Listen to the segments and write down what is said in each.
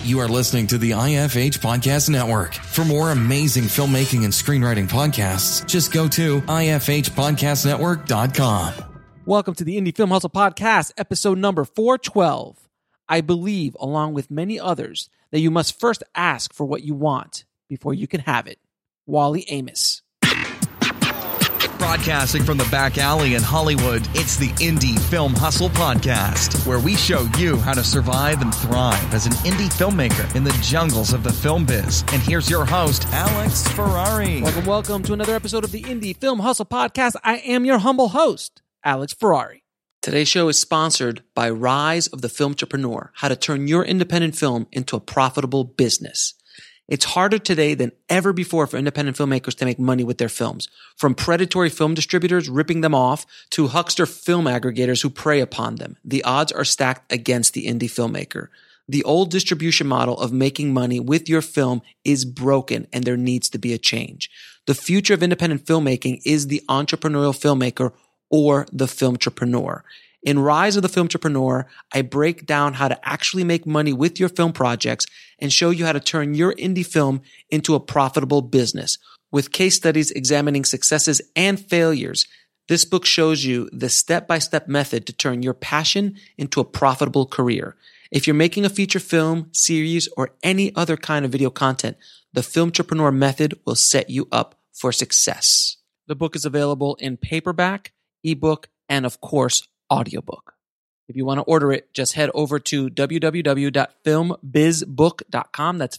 You are listening to the IFH Podcast Network. For more amazing filmmaking and screenwriting podcasts, just go to ifhpodcastnetwork.com. Welcome to the Indie Film Hustle Podcast, episode number 412. I believe, along with many others, that you must first ask for what you want before you can have it. Wally Amos. Broadcasting from the back alley in Hollywood, it's the Indie Film Hustle Podcast, where we show you how to survive and thrive as an indie filmmaker in the jungles of the film biz. And here's your host, Alex Ferrari. Welcome to another episode of the Indie Film Hustle Podcast. I am your humble host, Alex Ferrari. Today's show is sponsored by Rise of the Filmtrepreneur, how to turn your independent film into a profitable business. It's harder today than ever before for independent filmmakers to make money with their films. From predatory film distributors ripping them off to huckster film aggregators who prey upon them, the odds are stacked against the indie filmmaker. The old distribution model of making money with your film is broken, and there needs to be a change. The future of independent filmmaking is the entrepreneurial filmmaker or the filmtrepreneur. In Rise of the Filmtrepreneur, I break down how to actually make money with your film projects and show you how to turn your indie film into a profitable business. With case studies examining successes and failures, this book shows you the step-by-step method to turn your passion into a profitable career. If you're making a feature film, series, or any other kind of video content, the Filmtrepreneur method will set you up for success. The book is available in paperback, ebook, and of course, audiobook. If you want to order it, just head over to www.filmbizbook.com. That's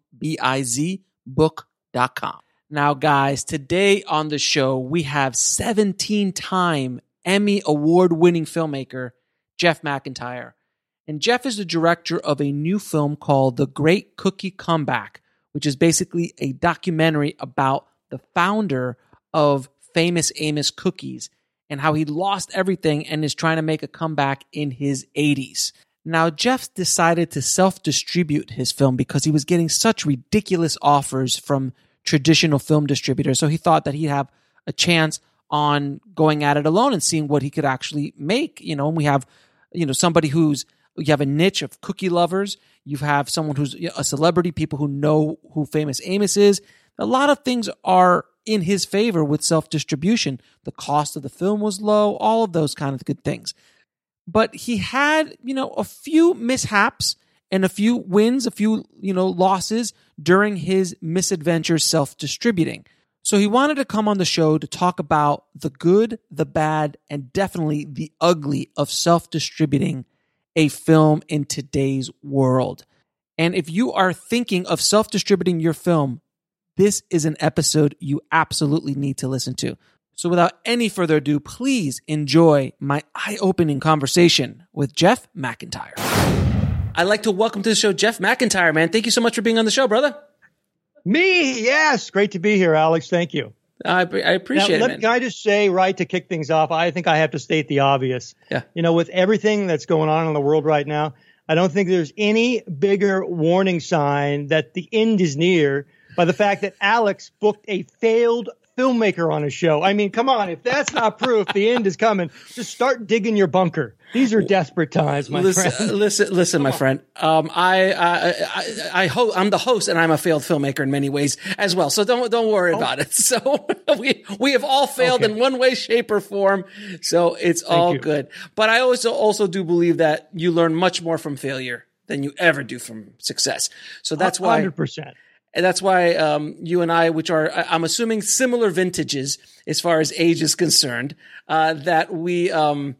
filmbizbook.com. Now, guys, today on the show, we have 17-time Emmy award-winning filmmaker Jeff McIntyre. And Jeff is the director of a new film called The Great Cookie Comeback, which is basically a documentary about the founder of Famous Amos Cookies and how he lost everything and is trying to make a comeback in his 80s. Now, Jeff decided to self-distribute his film because he was getting such ridiculous offers from traditional film distributors. So he thought that he'd have a chance on going at it alone and seeing what he could actually make. You know, and we have, somebody you have a niche of cookie lovers. You have someone who's a celebrity, people who know who Famous Amos is. A lot of things are in his favor with self-distribution. The cost of the film was low, all of those kind of good things. But he had, a few mishaps and a few wins, a few, losses during his misadventures self-distributing. So he wanted to come on the show to talk about the good, the bad, and definitely the ugly of self-distributing a film in today's world. And if you are thinking of self-distributing your film, this is an episode you absolutely need to listen to. So without any further ado, please enjoy my eye-opening conversation with Jeff McIntyre. I'd like to welcome to the show Jeff McIntyre, man. Thank you so much for being on the show, brother. Me? Yes. Great to be here, Alex. Thank you. I appreciate it, man. Can I just say, right, to kick things off, I think I have to state the obvious. Yeah. With everything that's going on in the world right now, I don't think there's any bigger warning sign that the end is near by the fact that Alex booked a failed filmmaker on his show. I mean, come on. If that's not proof the end is coming, just start digging your bunker. These are desperate times, my friend. Listen, my friend. I'm the host, and I'm a failed filmmaker in many ways as well. So don't worry about it. So we have all failed in one way, shape, or form. So it's all good. But I also do believe that you learn much more from failure than you ever do from success. So that's why 100%. And that's why you and I, which are, I'm assuming, similar vintages as far as age is concerned, that we old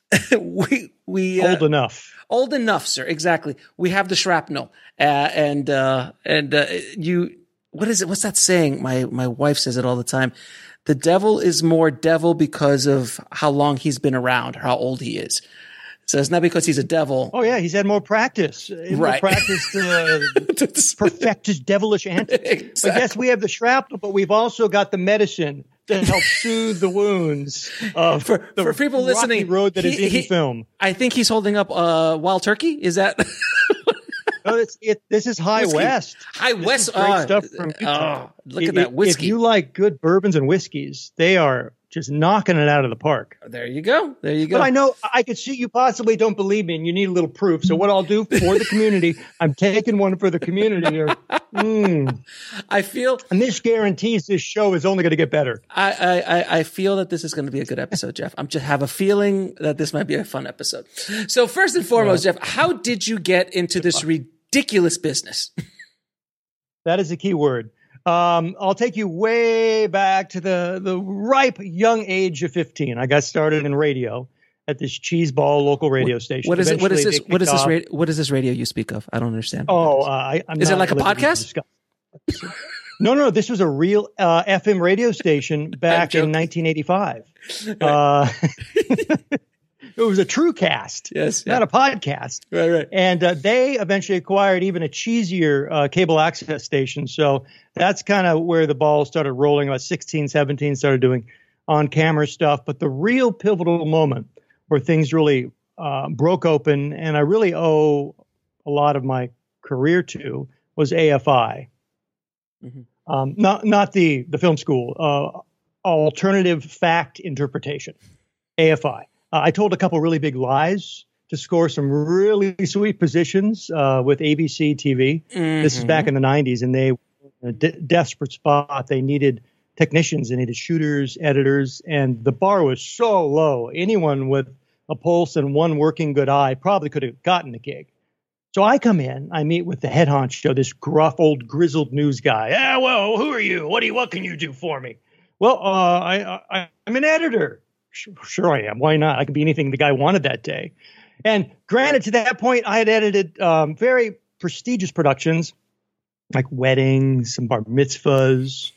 enough, sir. Exactly. We have the shrapnel, and you. What is it? What's that saying? My wife says it all the time. The devil is more devil because of how long he's been around, or how old he is. So it's not because he's a devil. Oh, yeah. He's had more practice. Right. More practice to perfect his devilish antics. Exactly. But yes, we have the shrapnel, but we've also got the medicine to help soothe the wounds of for people listening, road that is indie film. I think he's holding up Wild Turkey. Is that? No, this is High Whiskey. West. High West. Great stuff from Utah. Look at that whiskey. If you like good bourbons and whiskeys, they are just knocking it out of the park. There you go. There you go. But I know I could see you possibly don't believe me and you need a little proof. So what I'll do for the community, I'm taking one for the community here. I feel, and this guarantees this show is only going to get better. I feel that this is going to be a good episode, Jeff. I'm just have a feeling that this might be a fun episode. So first and foremost, Jeff, how did you get into this ridiculous business? That is a key word. I'll take you way back to the ripe young age of 15. I got started in radio at this cheeseball local radio station. What is it? What is this radio you speak of? I don't understand. Is it like a podcast? No. This was a real FM radio station back in 1985. It was a true cast, not a podcast. Right. And they eventually acquired even a cheesier cable access station. So that's kind of where the ball started rolling. About 16, 17, started doing on-camera stuff. But the real pivotal moment where things really broke open, and I really owe a lot of my career to, was AFI. Mm-hmm. Not the film school, alternative fact interpretation, AFI. I told a couple really big lies to score some really sweet positions with ABC TV. Mm-hmm. This is back in the 90s, and they were in a desperate spot. They needed technicians, they needed shooters, editors, and the bar was so low. Anyone with a pulse and one working good eye probably could have gotten the gig. So I come in, I meet with the head honcho, this gruff old grizzled news guy. Well, who are you? What can you do for me? Well, I'm an editor. Sure I am. Why not? I could be anything the guy wanted that day. And granted, to that point, I had edited very prestigious productions like weddings, some bar mitzvahs.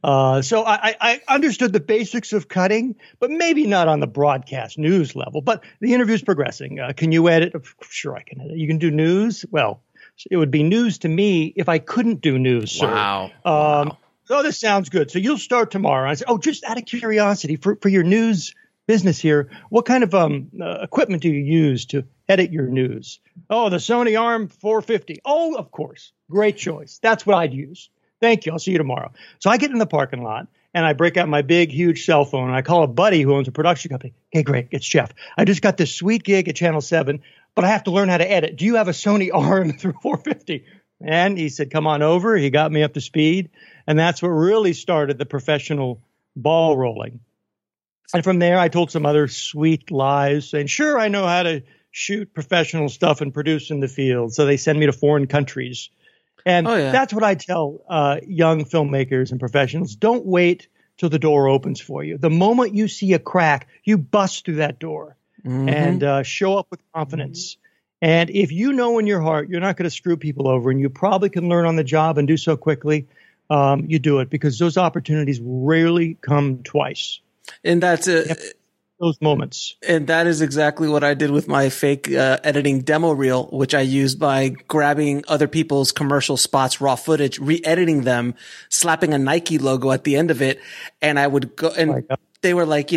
So I understood the basics of cutting, but maybe not on the broadcast news level. But the interview's progressing. Can you edit? Sure, I can edit. You can do news? Well, it would be news to me if I couldn't do news, sir. Wow. So this sounds good. So you'll start tomorrow. I said, just out of curiosity, for your news business here, what kind of equipment do you use to edit your news? Oh, the Sony ARM 450. Oh, of course. Great choice. That's what I'd use. Thank you. I'll see you tomorrow. So I get in the parking lot and I break out my big, huge cell phone and I call a buddy who owns a production company. Hey, great. It's Jeff. I just got this sweet gig at Channel 7, but I have to learn how to edit. Do you have a Sony ARM 450? And he said, come on over. He got me up to speed. And that's what really started the professional ball rolling. And from there, I told some other sweet lies saying, sure, I know how to shoot professional stuff and produce in the field. So they send me to foreign countries. And that's what I tell young filmmakers and professionals. Don't wait till the door opens for you. The moment you see a crack, you bust through that door and show up with confidence. And if you know in your heart you're not going to screw people over and you probably can learn on the job and do so quickly, you do it because those opportunities rarely come twice. And that's those moments. And that is exactly what I did with my fake editing demo reel, which I used by grabbing other people's commercial spots, raw footage, re-editing them, slapping a Nike logo at the end of it. And I would go and they were like,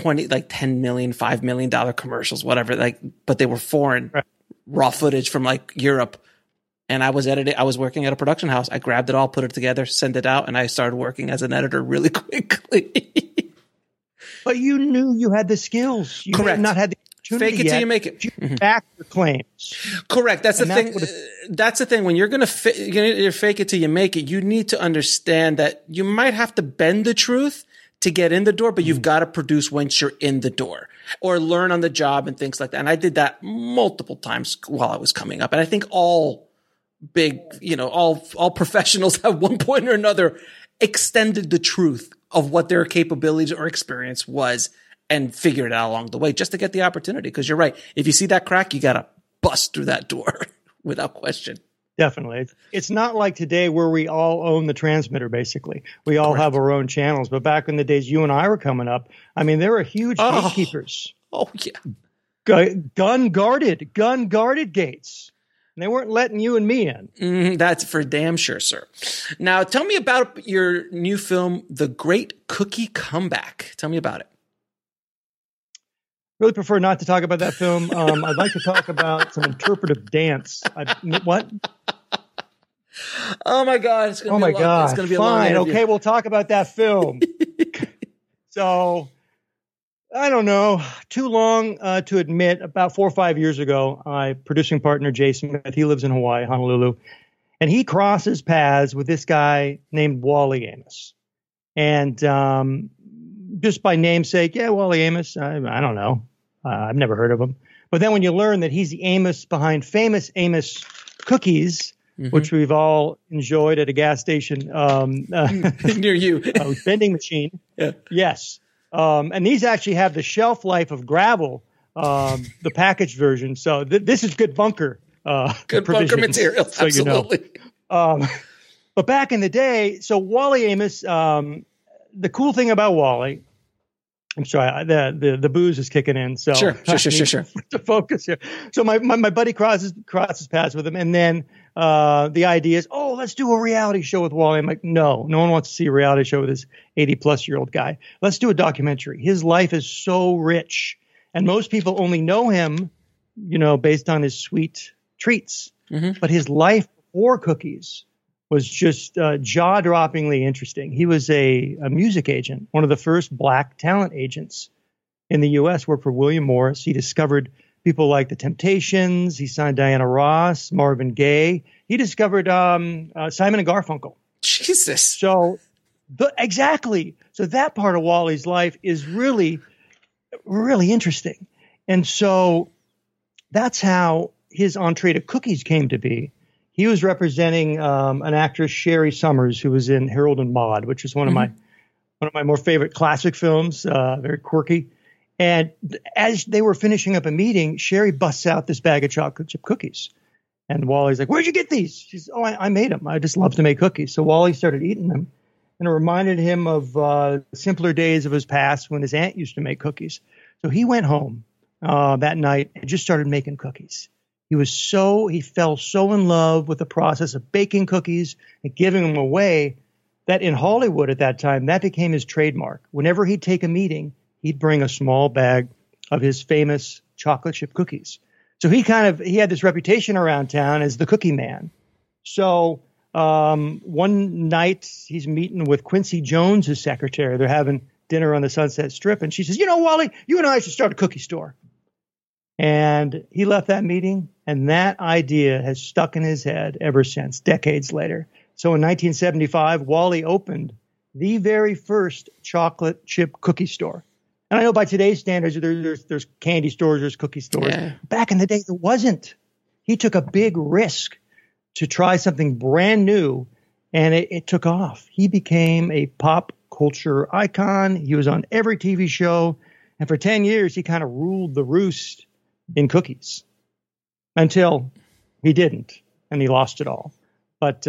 $10 million, $5 million commercials, whatever, but they were foreign raw footage from like Europe. And I was working at a production house. I grabbed it all, put it together, sent it out, and I started working as an editor really quickly. But you knew you had the skills. You Correct. Had not had the opportunity fake it yet. till you make it. You back your claims. Correct. That's the thing. That's the thing. When you're going to fake it till you make it, you need to understand that you might have to bend the truth to get in the door, but you've got to produce once you're in the door or learn on the job and things like that. And I did that multiple times while I was coming up. And I think all big, all professionals at one point or another extended the truth of what their capabilities or experience was and figured it out along the way just to get the opportunity. Because you're right. If you see that crack, you got to bust through that door without question. Definitely. It's not like today where we all own the transmitter, basically. We all have our own channels. But back in the days you and I were coming up, I mean, there were huge gatekeepers. Oh, yeah. Gun guarded gates. And they weren't letting you and me in. That's for damn sure, sir. Now, tell me about your new film, The Great Cookie Comeback. Tell me about it. Really prefer not to talk about that film. I'd like to talk about some interpretive dance. What? Oh my God! It's gonna be a long Fine. Okay, we'll talk about that film. So I don't know, too long to admit. About 4 or 5 years ago, my producing partner, Jay Smith, he lives in Hawaii, Honolulu, and he crosses paths with this guy named Wally Amos. And just by namesake, yeah, Wally Amos, I don't know. I've never heard of him. But then when you learn that he's the Amos behind famous Amos cookies, which we've all enjoyed at a gas station near you, vending machine. Yeah. Yes. And these actually have the shelf life of Gravel, the packaged version. So this is good bunker. Good bunker material. So absolutely. You know. But back in the day, so Wally Amos, the cool thing about Wally, I'm sorry, the booze is kicking in. So sure. To focus here. So my buddy crosses paths with him, and then the idea is, let's do a reality show with Wally. I'm like, no one wants to see a reality show with this 80-plus-year-old guy. Let's do a documentary. His life is so rich, and most people only know him, based on his sweet treats. But his life before cookies was just jaw-droppingly interesting. He was a music agent, one of the first black talent agents in the U.S., worked for William Morris. He discovered people like the Temptations. He signed Diana Ross, Marvin Gaye. He discovered Simon and Garfunkel. Jesus. So exactly. So that part of Wally's life is really, really interesting. And so that's how his entree to cookies came to be. He was representing an actress, Sherry Summers, who was in Harold and Maude, which is one of my more favorite classic films, very quirky. And as they were finishing up a meeting, Sherry busts out this bag of chocolate chip cookies. And Wally's like, "Where'd you get these?" She says, I made them. I just love to make cookies. So Wally started eating them. And it reminded him of simpler days of his past when his aunt used to make cookies. So he went home that night and just started making cookies. He fell so in love with the process of baking cookies and giving them away that in Hollywood at that time, that became his trademark. Whenever he'd take a meeting, he'd bring a small bag of his famous chocolate chip cookies. So he had this reputation around town as the cookie man. So one night he's meeting with Quincy Jones, his secretary. They're having dinner on the Sunset Strip. And she says, Wally, you and I should start a cookie store. And he left that meeting, and that idea has stuck in his head ever since, decades later. So in 1975, Wally opened the very first chocolate chip cookie store. And I know by today's standards, there's candy stores, there's cookie stores. Yeah. Back in the day, there wasn't. He took a big risk to try something brand new, and it took off. He became a pop culture icon. He was on every TV show. And for 10 years, he kind of ruled the roost in cookies until he didn't, and he lost it all. But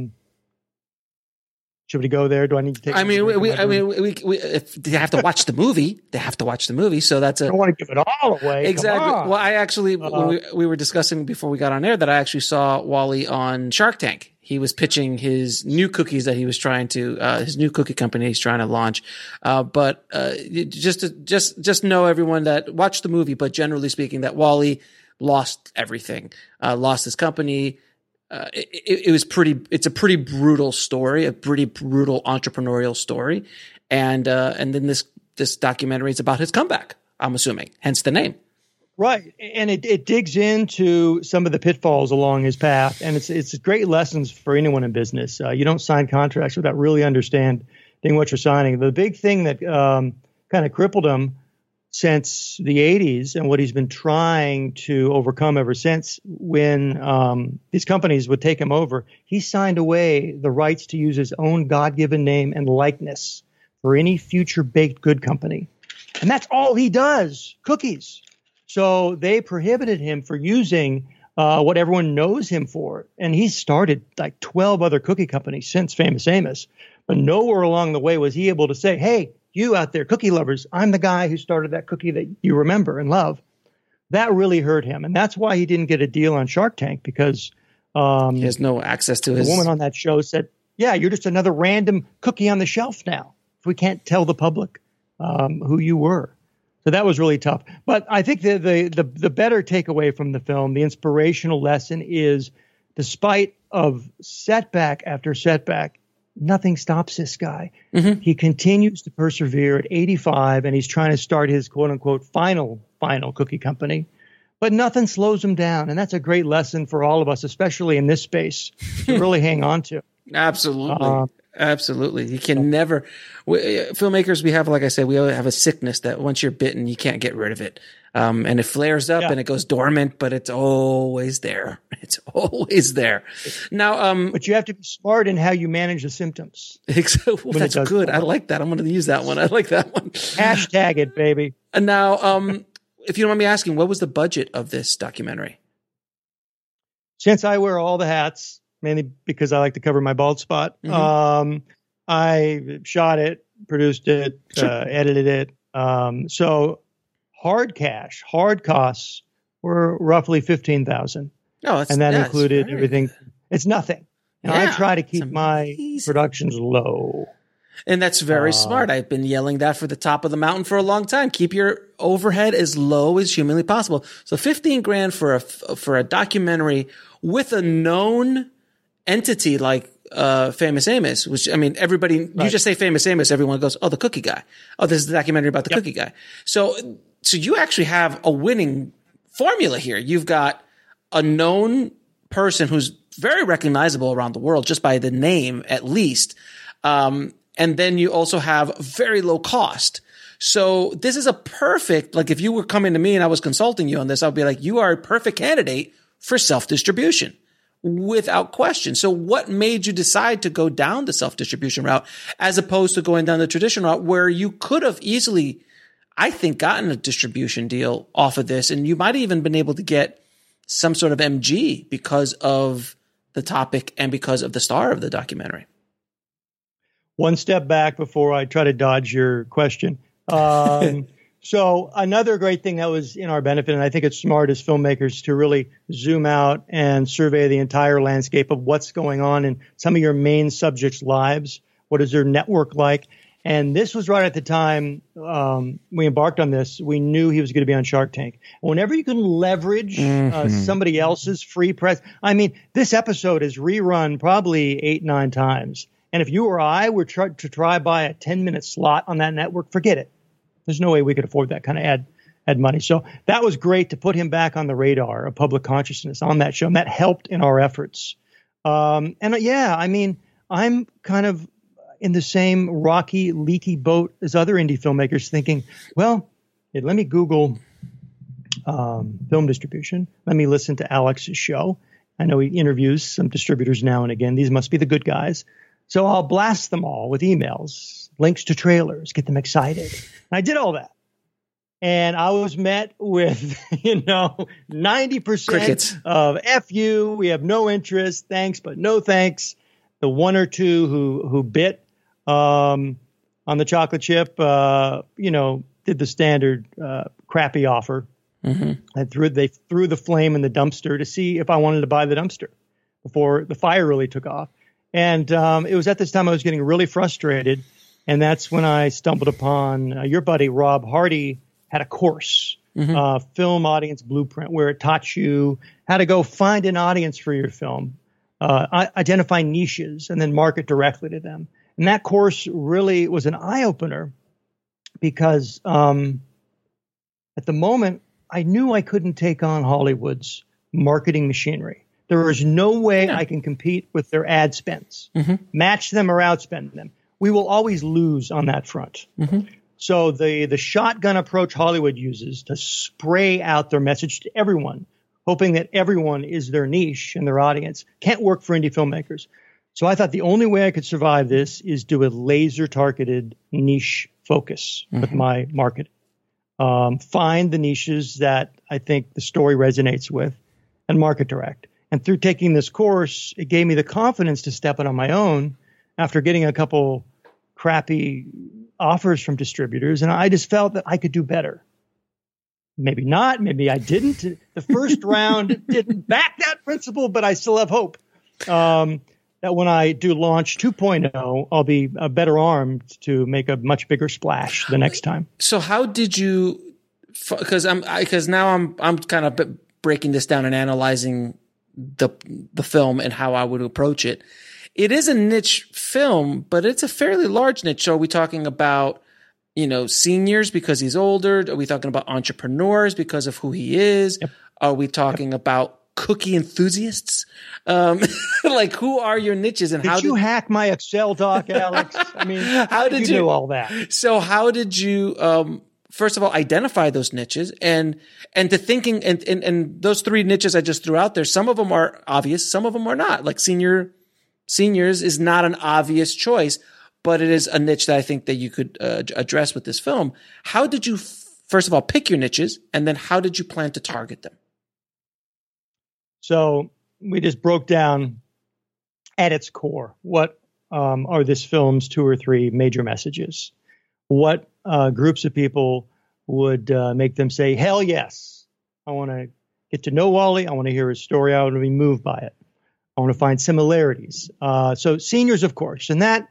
should we go there? Do I need to take? I mean, if they have to watch the movie, So that's I don't want to give it all away. Exactly. Well, I actually, we were discussing before we got on air that I actually saw Wally on Shark Tank. He was pitching his new cookies that he was trying to, his new cookie company he's trying to launch. But just know, everyone, that watch the movie, but generally speaking, that Wally lost everything, lost his company. It's a pretty brutal story, a pretty brutal entrepreneurial story. And then this documentary is about his comeback, I'm assuming, hence the name. Right. And it digs into some of the pitfalls along his path. And it's great lessons for anyone in business. You don't sign contracts without really understanding what you're signing. The big thing that kind of crippled him since the 80s and what he's been trying to overcome ever since, when these companies would take him over, he signed away the rights to use his own God-given name and likeness for any future baked good company. And that's all he does, cookies. So they prohibited him for using what everyone knows him for. And he's started like 12 other cookie companies since Famous Amos. But nowhere along the way was he able to say, hey, you out there, cookie lovers, I'm the guy who started that cookie that you remember and love. That really hurt him. And that's why he didn't get a deal on Shark Tank, because he has no access to his... The woman on that show said, yeah, you're just another random cookie on the shelf now. We can't tell the public who you were. So that was really tough. But I think the better takeaway from the film, the inspirational lesson is, despite of setback after setback, nothing stops this guy. Mm-hmm. He continues to persevere at 85, and he's trying to start his quote unquote final cookie company. But nothing slows him down. And that's a great lesson for all of us, especially in this space, to really hang on to. Absolutely. Absolutely. You can never, filmmakers, we have, like I said, we have a sickness that once you're bitten, you can't get rid of it. And it flares up and it goes dormant, but it's always there. It's always there. Now, but you have to be smart in how you manage the symptoms. Well, that's good. I like that. I'm going to use that one. I like that one. Hashtag it, baby. And now, if you don't mind me asking, what was the budget of this documentary? Since I wear all the hats, mainly because I like to cover my bald spot, I shot it, produced it, edited it. So hard costs were roughly $15,000. Oh, and that included everything. It's nothing. And I try to keep my productions low. And that's very smart. I've been yelling that for the top of the mountain for a long time. Keep your overhead as low as humanly possible. So $15,000 for a documentary with a known entity like Famous Amos, which, I mean, everybody, you just say Famous Amos, everyone goes, oh, the cookie guy. Oh, this is the documentary about the cookie guy. So you actually have a winning formula here. You've got a known person who's very recognizable around the world just by the name, at least. And then you also have very low cost. So this is a perfect, like if you were coming to me and I was consulting you on this, I'd be like, you are a perfect candidate for self-distribution without question. So what made you decide to go down the self-distribution route as opposed to going down the traditional route where you could have easily, I think, gotten a distribution deal off of this, and you might have even been able to get some sort of MG because of the topic and because of the star of the documentary? One step back before I try to dodge your question. So another great thing that was in our benefit, and I think it's smart as filmmakers to really zoom out and survey the entire landscape of what's going on in some of your main subjects' lives. What is their network like? And this was right at the time we embarked on this. We knew he was going to be on Shark Tank. Whenever you can leverage somebody else's free press. I mean, this episode is rerun probably 8-9 times. And if you or I were to try buy a 10-minute slot on that network, forget it. There's no way we could afford that kind of ad money. So that was great to put him back on the radar of public consciousness on that show. And that helped in our efforts. I mean, I'm kind of in the same rocky, leaky boat as other indie filmmakers thinking, well, let me Google film distribution. Let me listen to Alex's show. I know he interviews some distributors now and again. These must be the good guys. So I'll blast them all with emails, links to trailers, get them excited. And I did all that. And I was met with, 90% crickets of F you. We have no interest. Thanks, but no thanks. The one or two who bit on the chocolate chip, did the standard crappy offer. Mm-hmm. And they threw the flame in the dumpster to see if I wanted to buy the dumpster before the fire really took off. And it was at this time I was getting really frustrated. And that's when I stumbled upon your buddy, Rob Hardy, had a course, Film Audience Blueprint, where it taught you how to go find an audience for your film, identify niches, and then market directly to them. And that course really was an eye-opener because at the moment, I knew I couldn't take on Hollywood's marketing machinery. There is no way I can compete with their ad spends, match them or outspend them. We will always lose on that front. Mm-hmm. So the shotgun approach Hollywood uses to spray out their message to everyone, hoping that everyone is their niche and their audience, can't work for indie filmmakers. So I thought the only way I could survive this is do a laser-targeted niche focus with my marketing. Find the niches that I think the story resonates with and market direct. And through taking this course, it gave me the confidence to step it on my own after getting a couple crappy offers from distributors. And I just felt that I could do better. Maybe not. Maybe I didn't. The first round didn't back that principle, but I still have hope that when I do launch 2.0, I'll be better armed to make a much bigger splash the next time. So how did you, because now I'm kind of breaking this down and analyzing the film and how I would approach it. it is a niche film, but it's a fairly large niche. So are we talking about, seniors because he's older? Are we talking about entrepreneurs because of who he is? Yep. Are we talking about cookie enthusiasts? Like, who are your niches, and did you hack my Excel doc, Alex? I mean, how did you know all that? So how did you, first of all, identify those niches and to thinking and those three niches I just threw out there? Some of them are obvious, some of them are not. Like seniors is not an obvious choice, but it is a niche that I think that you could address with this film. How did you, first of all, pick your niches, and then how did you plan to target them? So we just broke down at its core what are this film's 2 or 3 major messages. What groups of people would make them say, hell yes, I want to get to know Wally. I want to hear his story. I want to be moved by it. I want to find similarities. So seniors, of course. And that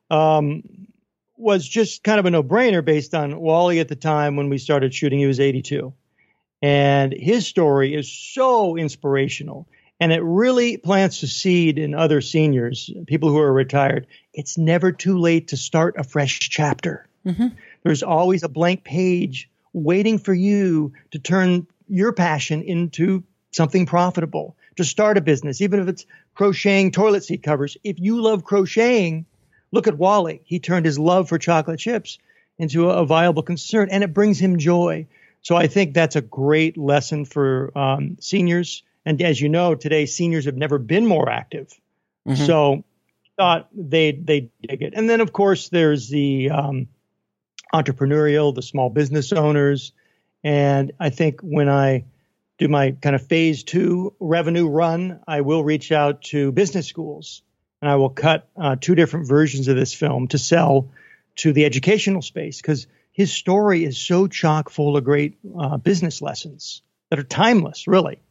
was just kind of a no-brainer based on Wally at the time when we started shooting. He was 82. And his story is so inspirational. And it really plants a seed in other seniors, people who are retired. It's never too late to start a fresh chapter. Mm-hmm. There's always a blank page waiting for you to turn your passion into something profitable, to start a business, even if it's crocheting toilet seat covers. If you love crocheting, look at Wally. He turned his love for chocolate chips into a viable concern, and it brings him joy. So I think that's a great lesson for seniors. And as you know, today, seniors have never been more active. Mm-hmm. So thought they dig it. And then, of course, there's the entrepreneurial, the small business owners. And I think when I do my kind of phase 2 revenue run, I will reach out to business schools, and I will cut 2 different versions of this film to sell to the educational space, because his story is so chock full of great business lessons that are timeless, really.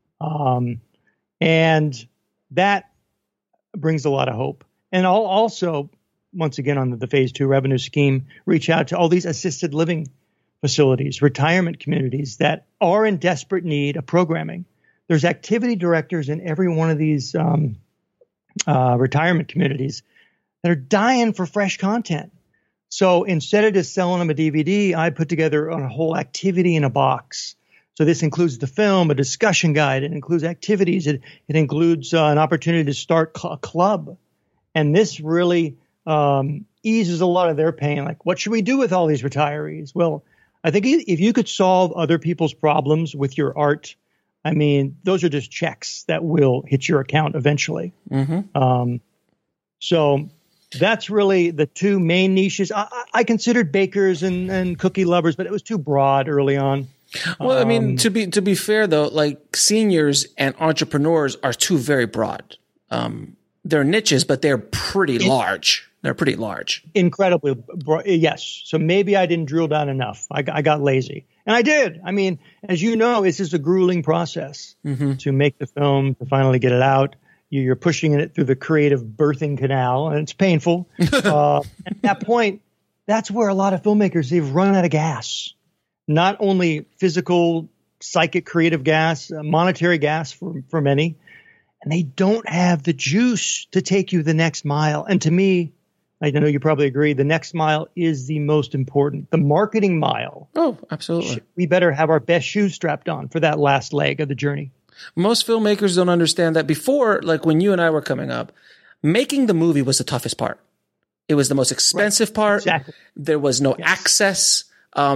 And that brings a lot of hope. And I'll also, once again, on the phase 2 revenue scheme, reach out to all these assisted living facilities, retirement communities that are in desperate need of programming. There's activity directors in every one of these retirement communities that are dying for fresh content. So instead of just selling them a DVD, I put together a whole activity in a box. So this includes the film, a discussion guide. It includes activities. It includes an opportunity to start a club. And this really eases a lot of their pain. Like, what should we do with all these retirees? Well, I think if you could solve other people's problems with your art, I mean, those are just checks that will hit your account eventually. Mm-hmm. So that's really the 2 main niches. I considered bakers and cookie lovers, but it was too broad early on. Well, I mean, to be fair though, like seniors and entrepreneurs are 2 very broad. They're niches, but they're pretty large. They're pretty large. Incredibly broad. Yes. So maybe I didn't drill down enough. I got lazy, and I did. I mean, as you know, it's just a grueling process to make the film, to finally get it out. You're pushing it through the creative birthing canal, and it's painful. At that point, that's where a lot of filmmakers, they've run out of gas. Not only physical, psychic, creative gas, monetary gas for many, and they don't have the juice to take you the next mile. And to me, I know you probably agree, the next mile is the most important, the marketing mile. Oh, absolutely. We better have our best shoes strapped on for that last leg of the journey. Most filmmakers don't understand that. Before, like when you and I were coming up, making the movie was the toughest part. It was the most expensive part. Exactly. There was no access.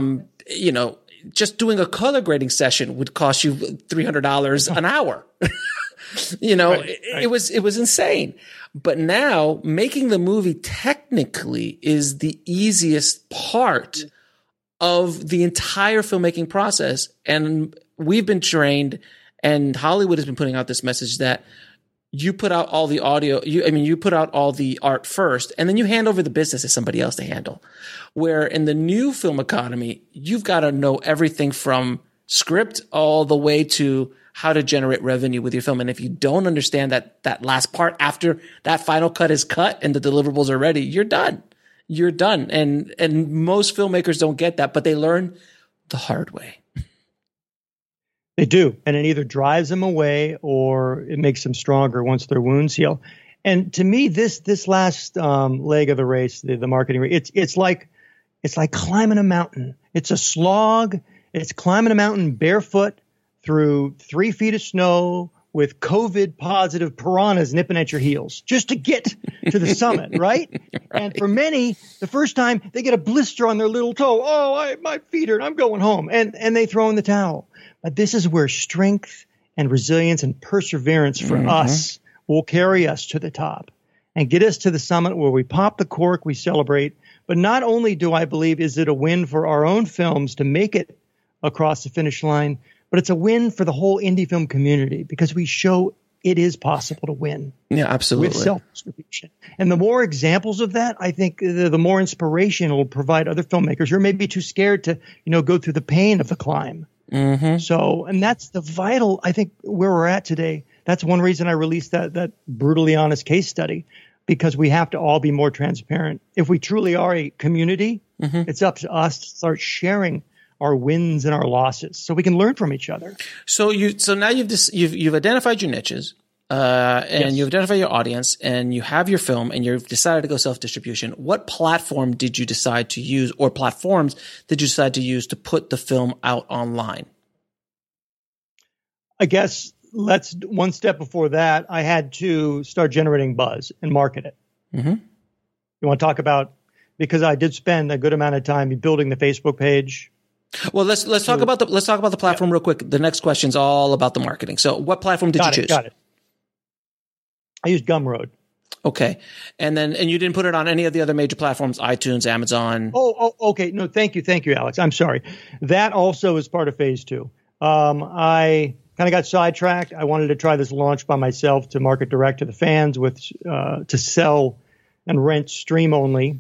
Just doing a color grading session would cost you $300 an hour. It was insane. But now making the movie technically is the easiest part of the entire filmmaking process. And we've been trained, and Hollywood has been putting out this message that you put out all the audio, you put out all the art first, and then you hand over the business to somebody else to handle. Where in the new film economy, you've got to know everything from script all the way to how to generate revenue with your film. And if you don't understand that last part after that final cut is cut and the deliverables are ready, you're done. You're done. And most filmmakers don't get that, but they learn the hard way. They do. And it either drives them away or it makes them stronger once their wounds heal. And to me, this last leg of the race, the marketing race, it's like climbing a mountain. It's a slog. It's climbing a mountain barefoot through 3 feet of snow with COVID positive piranhas nipping at your heels just to get to the summit, right? And for many, the first time they get a blister on their little toe. Oh, my feet hurt. I'm going home. And they throw in the towel. But this is where strength and resilience and perseverance for us will carry us to the top and get us to the summit where we pop the cork, we celebrate. But not only do I believe is it a win for our own films to make it across the finish line, but it's a win for the whole indie film community because we show it is possible to win. Yeah, absolutely. With self-distribution. And the more examples of that, I think the more inspiration it will provide other filmmakers who may be too scared to, go through the pain of the climb. So, and that's the vital, I think, where we're at today. That's one reason I released that brutally honest case study, because we have to all be more transparent. If we truly are a community, it's up to us to start sharing our wins and our losses so we can learn from each other. So now you've identified your niches, and you've identified your audience, and you have your film, and you've decided to go self-distribution. What platform did you decide to use, or platforms did you decide to use to put the film out online? I guess let's one step before that. I had to start generating buzz and market it. You want to talk about, because I did spend a good amount of time building the Facebook page. Well, let's talk about the platform real quick. The next question's all about the marketing. So, what platform did you choose? Got it. I used Gumroad. Okay, and you didn't put it on any of the other major platforms, iTunes, Amazon. Oh, okay. No, thank you, Alex. I'm sorry. That also is part of phase 2. I kind of got sidetracked. I wanted to try this launch by myself to market direct to the fans to sell and rent stream only.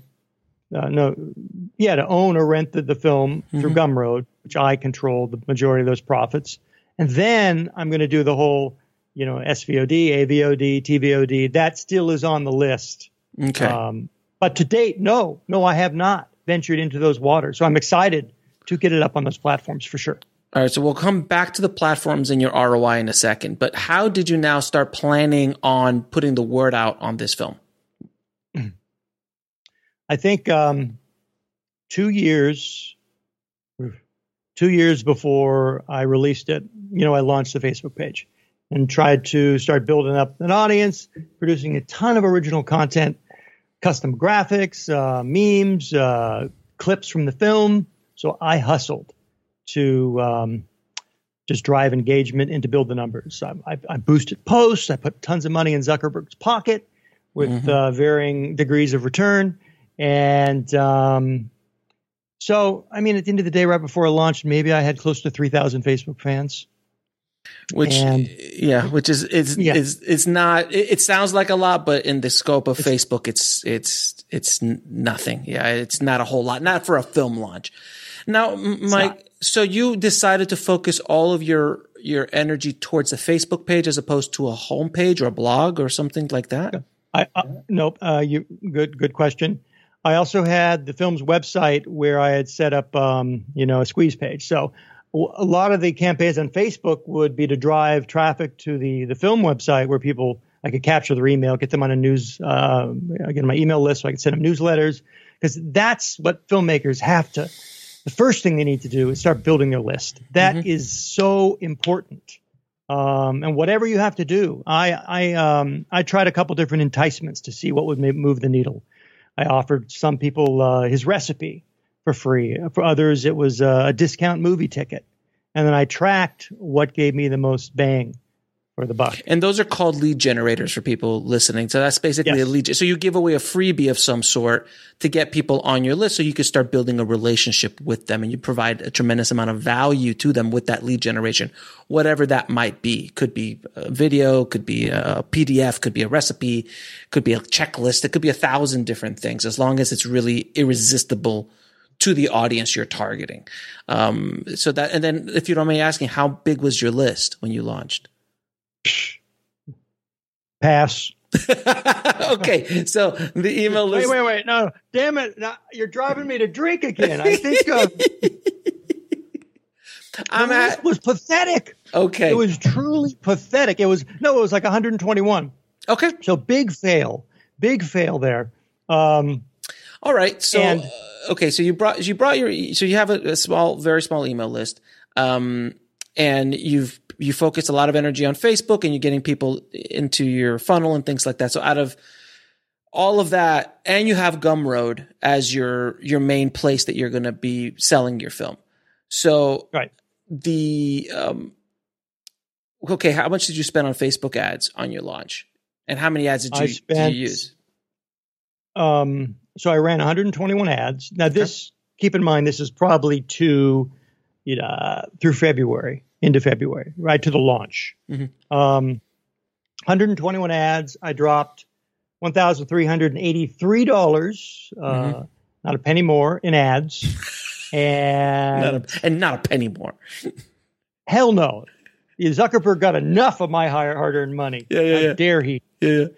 To own or rent the film through Gumroad, which I control the majority of those profits. And then I'm going to do the whole, SVOD, AVOD, TVOD. That still is on the list. Okay. But to date, no, I have not ventured into those waters. So I'm excited to get it up on those platforms for sure. All right. So we'll come back to the platforms and your ROI in a second. But how did you now start planning on putting the word out on this film? I think 2 years before I released it, I launched the Facebook page and tried to start building up an audience, producing a ton of original content, custom graphics, memes, clips from the film. So I hustled to just drive engagement and to build the numbers. I boosted posts. I put tons of money in Zuckerberg's pocket with varying degrees of return. And so, at the end of the day, right before I launched, maybe I had close to 3,000 Facebook fans. It's not. It sounds like a lot, but in the scope of Facebook, it's nothing. Yeah, it's not a whole lot. Not for a film launch. Now, Mike, so you decided to focus all of your energy towards the Facebook page as opposed to a homepage or a blog or something like that? Nope. Good question. I also had the film's website where I had set up, a squeeze page. So a lot of the campaigns on Facebook would be to drive traffic to the film website where I could capture their email, get them on a get my email list so I could send them newsletters, because that's what filmmakers have to. The first thing they need to do is start building their list. That is so important. And whatever you have to do, I tried a couple different enticements to see what would move the needle. I offered some people his recipe for free. For others, it was a discount movie ticket. And then I tracked what gave me the most bang for the buck. And those are called lead generators for people listening. So that's basically a lead. So you give away a freebie of some sort to get people on your list so you could start building a relationship with them, and you provide a tremendous amount of value to them with that lead generation, whatever that might be. Could be a video, could be a PDF, could be a recipe, could be a checklist. It could be 1,000 different things, as long as it's really irresistible to the audience you're targeting. And then if you don't mind me asking, how big was your list when you launched? Pass. Okay, so the email list. Wait. No, damn it. No, you're driving me to drink again. I think it was pathetic. Okay. It was truly pathetic. It was like 121. Okay. So big fail there. All right. So, And- okay. So you brought so you have a very small email list. And you focus a lot of energy on Facebook, and you're getting people into your funnel and things like that. So out of all of that, and you have Gumroad as your main place that you're going to be selling your film. So Right. Okay, how much did you spend on Facebook ads on your launch? And how many ads did you use? So I ran 121 ads. Now keep in mind, this is probably through February, into February, right to the launch. 121 ads. I dropped $1,383, not a penny more in ads. And not a penny more. Hell no. Zuckerberg got enough of my hard-earned money. How dare he? Yeah.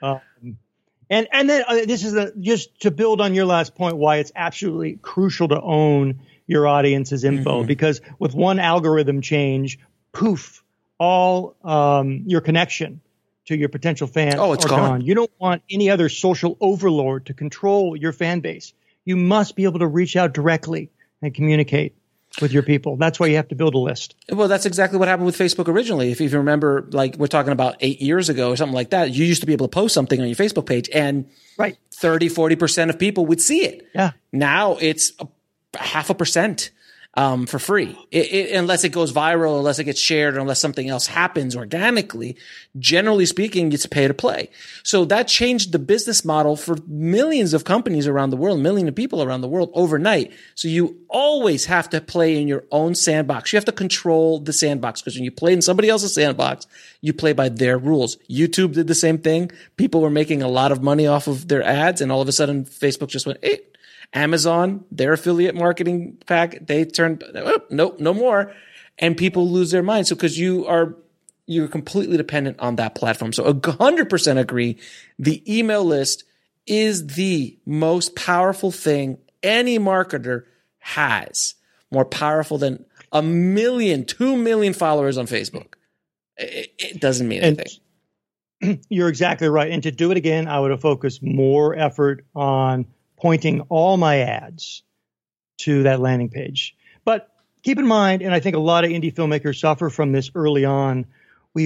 And then this is just to build on your last point, why it's absolutely crucial to own your audience's info, because with one algorithm change, poof, all your connection to your potential fans are gone. You don't want any other social overlord to control your fan base. You must be able to reach out directly and communicate with your people. That's why you have to build a list. Well, that's exactly what happened with Facebook originally. If you remember, like we're talking about 8 years ago or something like that, you used to be able to post something on your Facebook page and 30-40% of people would see it. Yeah. Now it's 0.5% for free. Unless it goes viral, unless it gets shared, or unless something else happens organically, generally speaking, it's pay to play. So that changed the business model for millions of companies around the world, millions of people around the world overnight. So you always have to play in your own sandbox. You have to control the sandbox, because when you play in somebody else's sandbox, you play by their rules. YouTube did the same thing. People were making a lot of money off of their ads, and all of a sudden Facebook just went, hey, Amazon, their affiliate marketing pack, they turned, nope, no more. And people lose their minds. So because you're completely dependent on that platform. So 100% agree. The email list is the most powerful thing any marketer has. More powerful than 1 million, 2 million followers on Facebook. It doesn't mean anything. You're exactly right. And to do it again, I would have focused more effort on pointing all my ads to that landing page. But keep in mind, and I think a lot of indie filmmakers suffer from this early on, we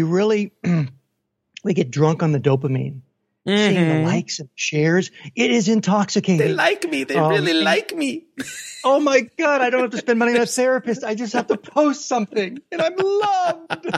get drunk on the dopamine. Seeing the likes and shares, it is intoxicating. They like me. They really like me. Oh my God, I don't have to spend money on a therapist. I just have to post something and I'm loved.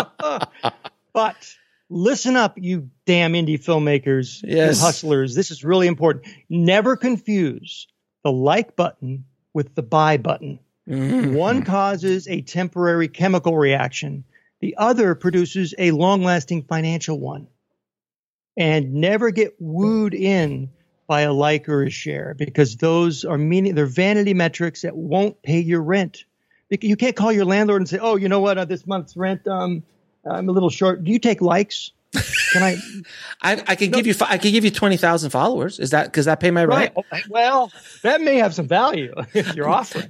But listen up, you damn indie filmmakers, you hustlers. This is really important. Never confuse the like button with the buy button. One causes a temporary chemical reaction. The other produces a long-lasting financial one. And never get wooed in by a like or a share, because those are they're vanity metrics that won't pay your rent. You can't call your landlord and say, "Oh, you know what? This month's rent, I'm a little short. Do you take likes? Can I? I can give you 20,000 followers. Is that because that pay my rent? Right. Well, that may have some value if you're offering.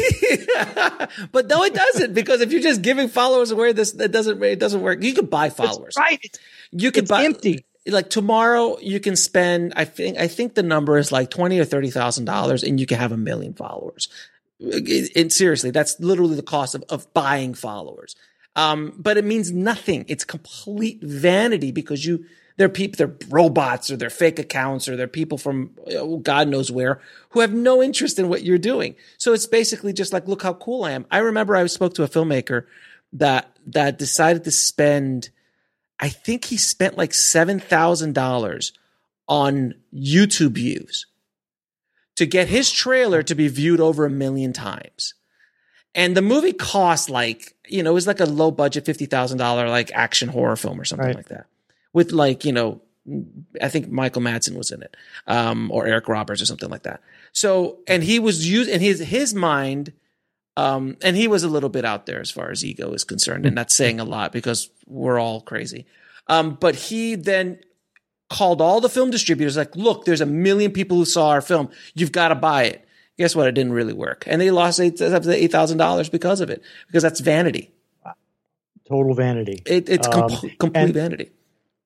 But no, it doesn't, because if you're just giving followers away, it doesn't work. You could buy followers. Right. It's buy empty. Like tomorrow, you can spend. I think the number is like $20,000 or $30,000, and you can have 1 million followers. And seriously, that's literally the cost of buying followers. But it means nothing. It's complete vanity, because they're robots, or they're fake accounts, or they're people from God knows where who have no interest in what you're doing. So it's basically just like, look how cool I am. I remember I spoke to a filmmaker that decided to spend, I think he spent like $7,000 on YouTube views to get his trailer to be viewed over 1 million times. And the movie cost like, it was like a low budget $50,000 like action horror film or something like that, with like, I think Michael Madsen was in it, or Eric Roberts or something like that. So, and he was in his mind, and he was a little bit out there as far as ego is concerned, and that's saying a lot because we're all crazy. But he then called all the film distributors, like, look, there's 1 million people who saw our film. You've got to buy it. Guess what? It didn't really work. And they lost $8,000 because of it, because that's vanity. Total vanity. It's complete vanity.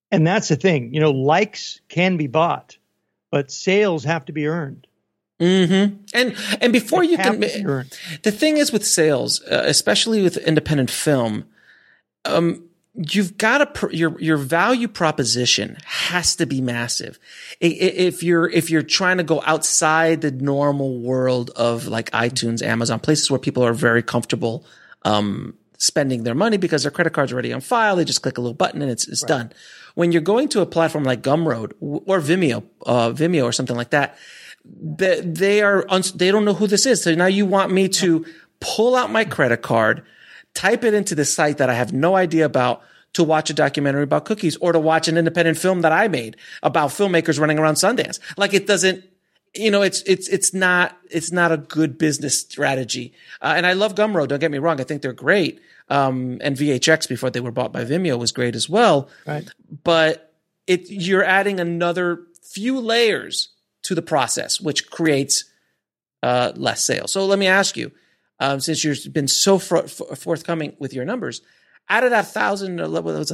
And that's the thing, likes can be bought, but sales have to be earned. Mm-hmm. And before you can, the thing is with sales, especially with independent film, you've got to your value proposition has to be massive. If you're trying to go outside the normal world of like iTunes, Amazon, places where people are very comfortable spending their money because their credit card's already on file, they just click a little button and it's done. When you're going to a platform like Gumroad or Vimeo or something like that, they don't know who this is. So now you want me to pull out my credit card, type it into the site that I have no idea about to watch a documentary about cookies or to watch an independent film that I made about filmmakers running around Sundance. Like it doesn't, it's not a good business strategy. And I love Gumroad. Don't get me wrong. I think they're great. And VHX before they were bought by Vimeo was great as well. Right. But you're adding another few layers to the process, which creates less sales. So let me ask you, since you've been so forthcoming with your numbers, out of that $1,100.83?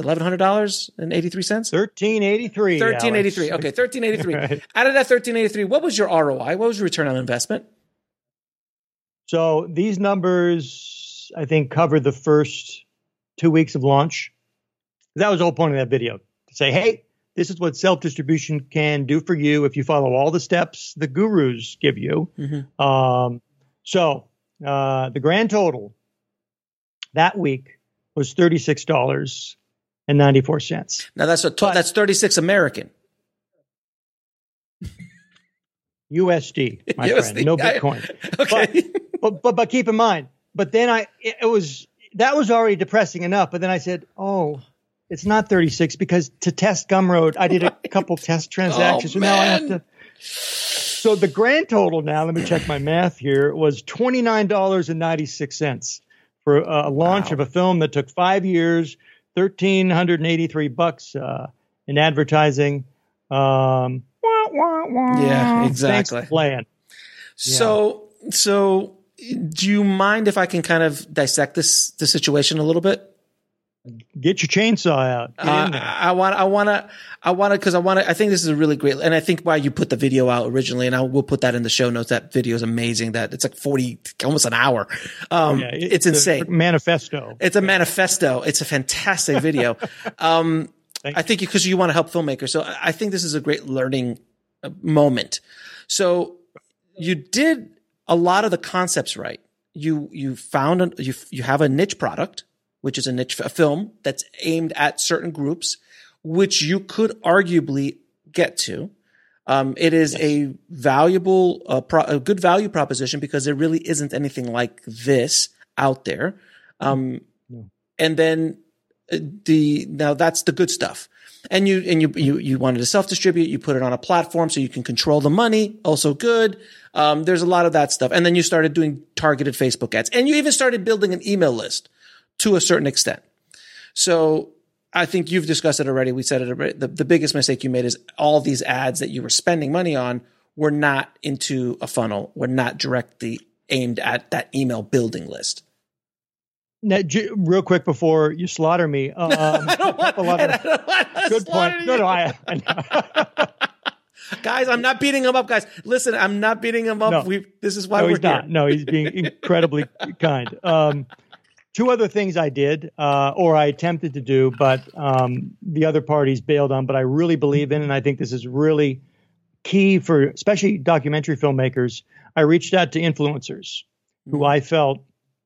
$13.83. $13.83. Okay, $13.83. Right. Out of that $13.83, what was your ROI? What was your return on investment? So these numbers, I think, covered the first 2 weeks of launch. That was the whole point of that video, to say, hey, this is what self-distribution can do for you if you follow all the steps the gurus give you. Mm-hmm. The grand total that week was $36.94. Now that's 36 American. USD, my friend, no Bitcoin. Okay. But keep in mind, but then that was already depressing enough. But then I said, oh, it's not 36 because to test Gumroad, I did a couple test transactions. So now I have to. So the grand total now, let me check my math here, was $29.96 for a launch of a film that took 5 years, $1,383 in advertising. Yeah, exactly. Thanks for playing. So do you mind if I can kind of dissect the situation a little bit? Get your chainsaw out. I think this is a really great, and I think why you put the video out originally, and I will put that in the show notes. That video is amazing. That it's like 40, almost an hour. It's insane. Manifesto. It's a manifesto. It's a fantastic video. I think because you want to help filmmakers. So I think this is a great learning moment. So you did a lot of the concepts right. You found you have a niche product, which is a film that's aimed at certain groups, which you could arguably get to. It is a valuable, a good value proposition because there really isn't anything like this out there. And then now that's the good stuff. And you wanted to self-distribute, you put it on a platform so you can control the money, also good. There's a lot of that stuff. And then you started doing targeted Facebook ads, and you even started building an email list to a certain extent. So I think you've discussed it already. We said it already. The biggest mistake you made is all these ads that you were spending money on were not into a funnel, were not directly aimed at that email building list. Now, real quick before you slaughter me, I don't want good point. No, I guys, I'm not beating him up, guys. Listen, I'm not beating him up. No. This is why we're he's here. Not. No, he's being incredibly kind. Two other things I did, or I attempted to do, but the other parties bailed on, but I really believe in, and I think this is really key for especially documentary filmmakers. I reached out to influencers who I felt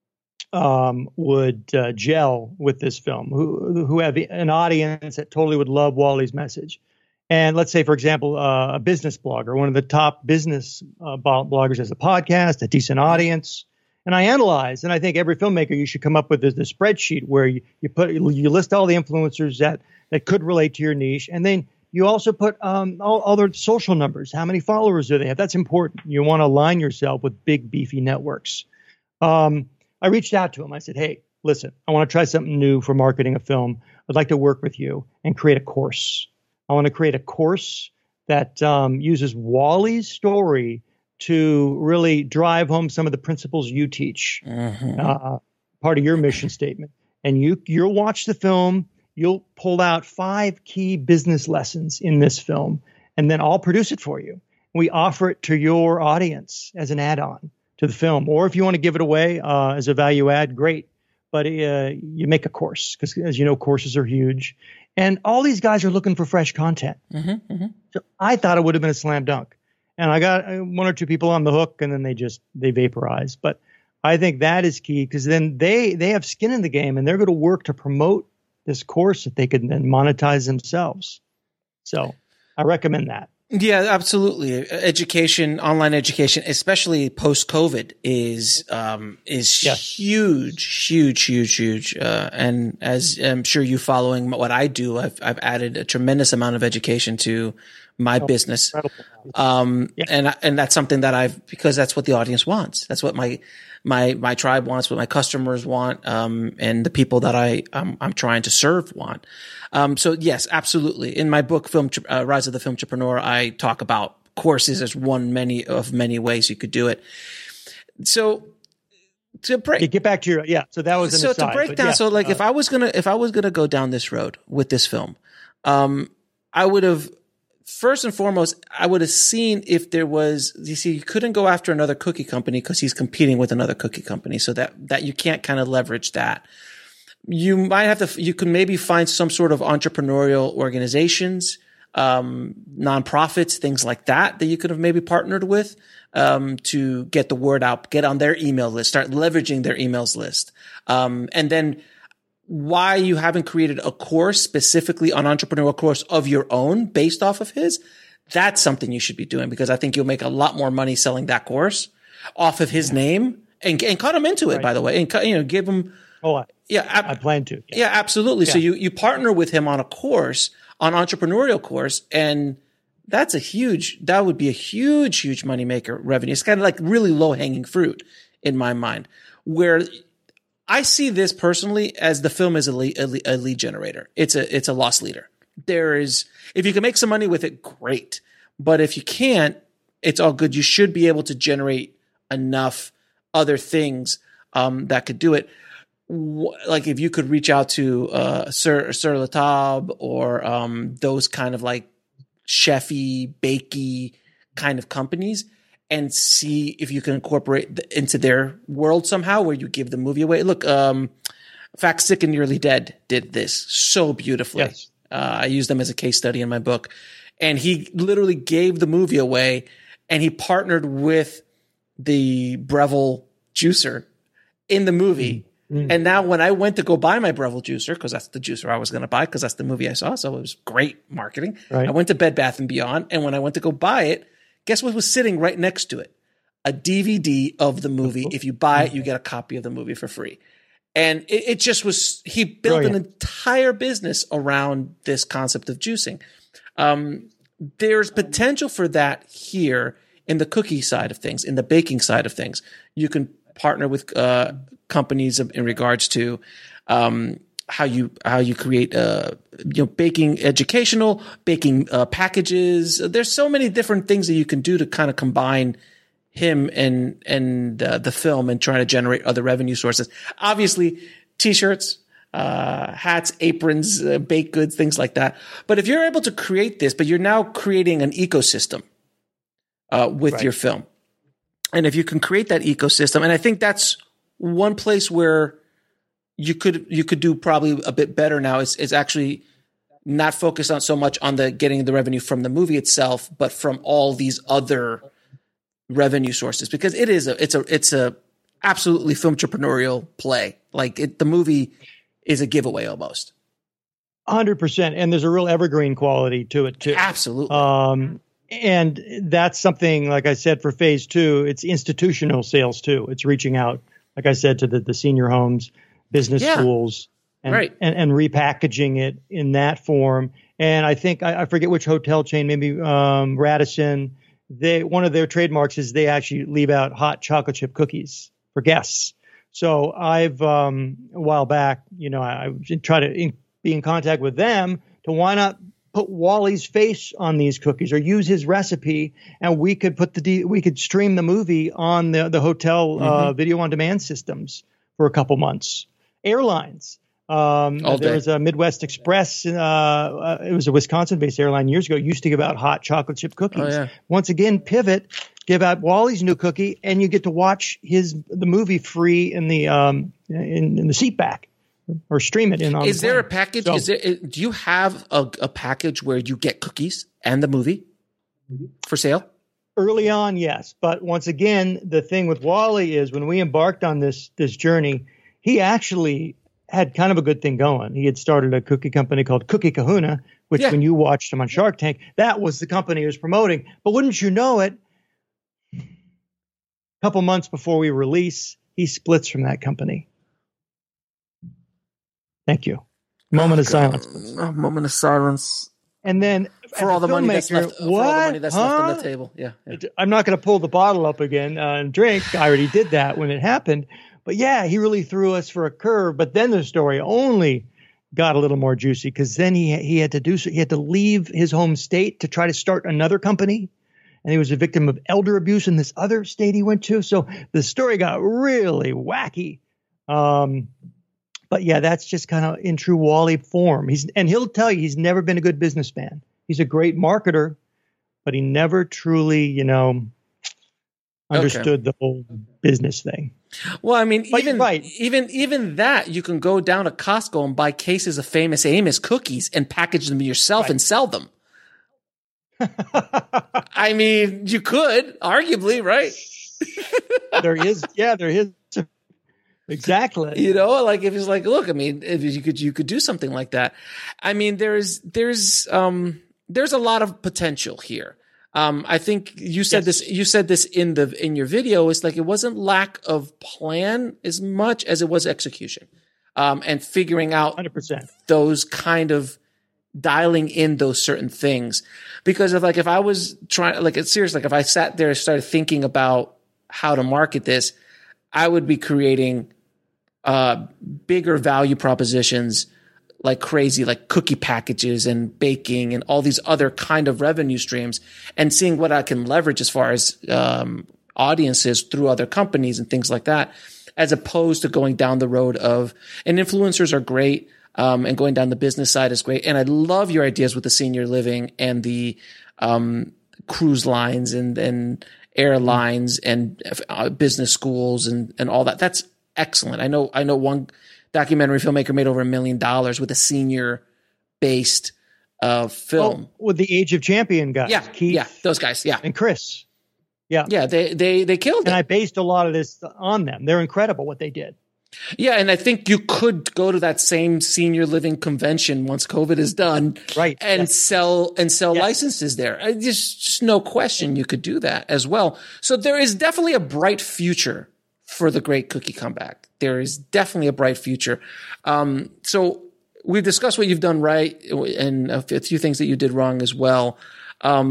would gel with this film, who have an audience that totally would love Wally's message. And let's say, for example, a business blogger, one of the top business bloggers has a podcast, a decent audience. And I analyzed, and I think every filmmaker, you should come up with this spreadsheet where you list all the influencers that could relate to your niche. And then you also put all their social numbers. How many followers do they have? That's important. You want to align yourself with big, beefy networks. I reached out to him. I said, hey, listen, I want to try something new for marketing a film. I'd like to work with you and create a course. I want to create a course that uses Wally's story to really drive home some of the principles you teach, part of your mission statement. And you'll watch the film. you'll pull out 5 key business lessons in this film, and then I'll produce it for you. We offer it to your audience as an add-on to the film. Or if you want to give it away as a value add, great. But you make a course because, as you know, courses are huge. And all these guys are looking for fresh content. So I thought it would have been a slam dunk. And I got 1 or 2 people on the hook, and then they vaporize. But I think that is key because then they have skin in the game, and they're going to work to promote this course that they can then monetize themselves. So I recommend that. Yeah, absolutely. Education, online education, especially post-COVID, is huge. And as I'm sure you following what I do, I've added a tremendous amount of education to my business. And that's something that because that's what the audience wants. That's what my tribe wants, what my customers want, and the people that I'm trying to serve want. So yes, absolutely. In my book, Rise of the Film Entrepreneur, I talk about courses as many ways you could do it. So to break, get back to so that was an aside, to break down. Yeah, so if I was gonna go down this road with this film, I would have. First and foremost, I would have seen if there was, you couldn't go after another cookie company because he's competing with another cookie company. So that you can't kind of leverage that. You might have you can maybe find some sort of entrepreneurial organizations, nonprofits, things like that you could have maybe partnered with, to get the word out, get on their email list, start leveraging their emails list. And then, why you haven't created a course specifically on entrepreneurial course of your own based off of his, that's something you should be doing because I think you'll make a lot more money selling that course off of his name and cut him into it, by the way, and give him. I plan to. Yeah, absolutely. Yeah. So you partner with him on a course, on entrepreneurial course, and that would be a huge money maker revenue. It's kind of like really low hanging fruit in my mind, where I see this personally as the film is a lead generator. It's a loss leader. If you can make some money with it, great. But if you can't, it's all good. You should be able to generate enough other things that could do it. Like if you could reach out to Sir Latab or those kind of like chefy, bakey kind of companies, and see if you can incorporate into their world somehow where you give the movie away. Look, Fact, Sick, and Nearly Dead did this so beautifully. Yes. I used them as a case study in my book. And he literally gave the movie away, and he partnered with the Breville juicer in the movie. Mm-hmm. And now when I went to go buy my Breville juicer, because that's the juicer I was going to buy because that's the movie I saw, so it was great marketing. Right. I went to Bed Bath & Beyond, and when I went to go buy it, guess what was sitting right next to it? A DVD of the movie. If you buy it, you get a copy of the movie for free. And it just was, he built an entire business around this concept of juicing. There's potential for that here in the cookie side of things, in the baking side of things. You can partner with companies in regards to how you create baking educational, baking packages. There's so many different things that you can do to kind of combine him and the film and try to generate other revenue sources. Obviously, T-shirts, hats, aprons, baked goods, things like that. But if you're able to create this, but you're now creating an ecosystem with your film, and if you can create that ecosystem, and I think that's one place where you could do probably a bit better now is actually not focus on so much on the getting the revenue from the movie itself, but from all these other revenue sources, because it's a absolutely film entrepreneurial play. Like the movie is a giveaway almost. 100%. And there's a real evergreen quality to it too. Absolutely. And that's something, like I said, for phase 2, it's institutional sales too. It's reaching out, like I said, to the senior homes, business schools, and repackaging it in that form. And I think, I forget which hotel chain, maybe Radisson, one of their trademarks is they actually leave out hot chocolate chip cookies for guests. So I've, a while back, I try to be in contact with them to why not put Wally's face on these cookies or use his recipe, and we could we could stream the movie on the hotel video on demand systems for a couple months. Airlines, All There day. was a Midwest Express. It was a Wisconsin-based airline years ago. Used to give out hot chocolate chip cookies. Oh, yeah. Once again, Pivot give out Wally's new cookie, and you get to watch the movie free in the in the seat back, or stream it in. On Is the there a plane. package? So- Do you have a package where you get cookies and the movie for sale? Early on, yes. But once again, the thing with Wally is when we embarked on this journey, he actually had kind of a good thing going. He had started a cookie company called Cookie Kahuna, which Yeah. when you watched him on Shark Tank, that was the company he was promoting. But wouldn't you know it, a couple months before we release, he splits from that company. Thank you. Moment of silence. please. A moment of silence And then for as all a the money that's filmmaker, left. For all the money that's left on Huh? the table. Yeah. I'm not going to pull the bottle up again and drink. I already did that when it happened. But yeah, he really threw us for a curve. But then the story only got a little more juicy because then he had to leave his home state to try to start another company. And he was a victim of elder abuse in this other state he went to. So the story got really wacky. But yeah, that's just kind of in true Wally form. He'll tell you he's never been a good businessman. He's a great marketer, but he never truly, understood the whole business thing. Well, I mean, But you're right. even that, you can go down to Costco and buy cases of Famous Amos cookies and package them yourself and sell them. I mean, you could arguably, right? there is. Exactly. You know, like if it's like, look, I mean, if you could do something like that. I mean, there's a lot of potential here. I think you said Yes. this. You said this in your video. It's like it wasn't lack of plan as much as it was execution, and figuring out 100%. those kind of dialing in those certain things. Because if I was trying, like it's serious, like if I sat there and started thinking about how to market this, I would be creating bigger value propositions like crazy, like cookie packages and baking and all these other kind of revenue streams, and seeing what I can leverage as far as audiences through other companies and things like that, as opposed to going down the road of, and influencers are great, and going down the business side is great. And I love your ideas with the senior living and the cruise lines and airlines and business schools and all that. That's excellent. I know one documentary filmmaker made over $1 million with a senior based film. With the Age of Champion guys. Yeah. Keith Yeah. Those guys. Yeah. and Chris. Yeah. Yeah. They killed And it. I based a lot of this on them. They're incredible what they did. Yeah. And I think you could go to that same senior living convention once COVID is done. Right. And Yes. sell licenses there. There's just no question you could do that as well. So there is definitely a bright future for the Great Cookie Comeback. There is definitely a bright future. So we've discussed what you've done right and a few things that you did wrong as well. Let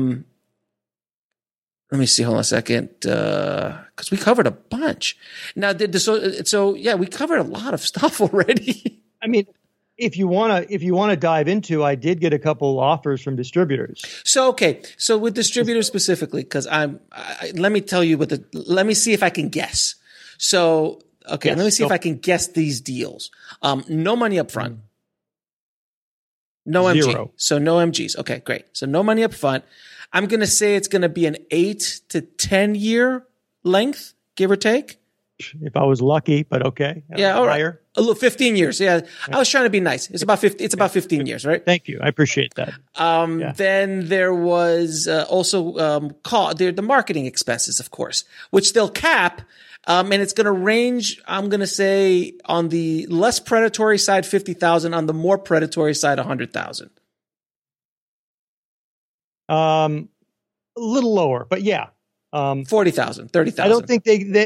me see. Hold on a second. Cause we covered a bunch. Now we covered a lot of stuff already. I mean, if you want to dive into, I did get a couple offers from distributors. So, okay. So with distributors specifically, cause let me tell you let me see if I can guess. So, okay. Yes, Let me see go. if I can guess these deals. No money up front. No Zero. MG. So no MGs. Okay, great. So no money up front. I'm going to say it's going to be an 8 to 10 year length, give or take. If I was lucky, but okay. Yeah. All right. Higher. A little 15 years. Yeah. I was trying to be nice. It's about 15 years, right? Thank you. I appreciate that. Yeah. Then there was also the marketing expenses, of course, which they'll cap. And it's going to range, I'm going to say, on the less predatory side, 50,000, on the more predatory side, 100,000. A little lower, but yeah. 40,000, 30,000. I don't think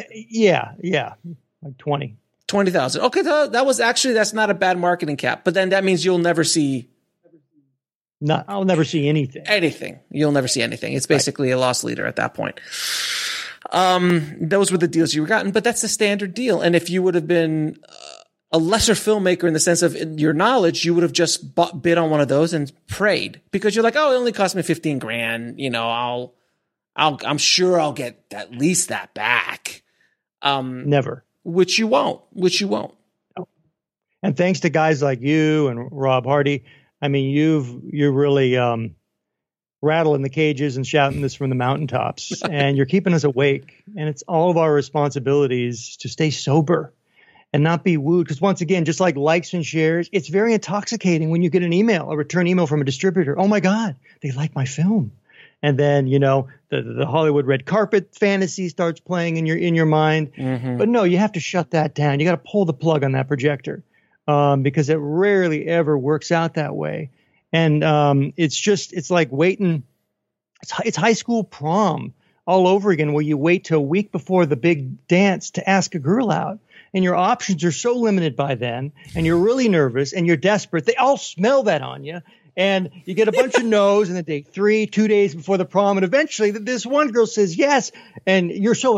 like 20. 20,000. Okay. That's not a bad marketing cap, but then that means you'll never see I'll never see anything. You'll never see anything. It's basically a loss leader at that point. Those were the deals you were gotten, but that's the standard deal. And if you would have been a lesser filmmaker in the sense of your knowledge, you would have just bid on one of those and prayed, because you're like, oh, it only cost me 15 grand. You know, I'm sure I'll get at least that back. Never. Which you won't. And thanks to guys like you and Rob Hardy, I mean, you're really rattling the cages and shouting this from the mountaintops, and you're keeping us awake. And it's all of our responsibilities to stay sober and not be wooed. Because once again, just like likes and shares, it's very intoxicating when you get an email, a return email from a distributor. Oh my God, they like my film. And then, the Hollywood red carpet fantasy starts playing in your mind. Mm-hmm. But no, you have to shut that down. You got to pull the plug on that projector because it rarely ever works out that way. And it's like waiting. It's high school prom all over again, where you wait till a week before the big dance to ask a girl out. And your options are so limited by then. And you're really nervous and you're desperate. They all smell that on you. And you get a bunch of no's in the day 3, 2 days before the prom. And eventually this one girl says yes. And you're so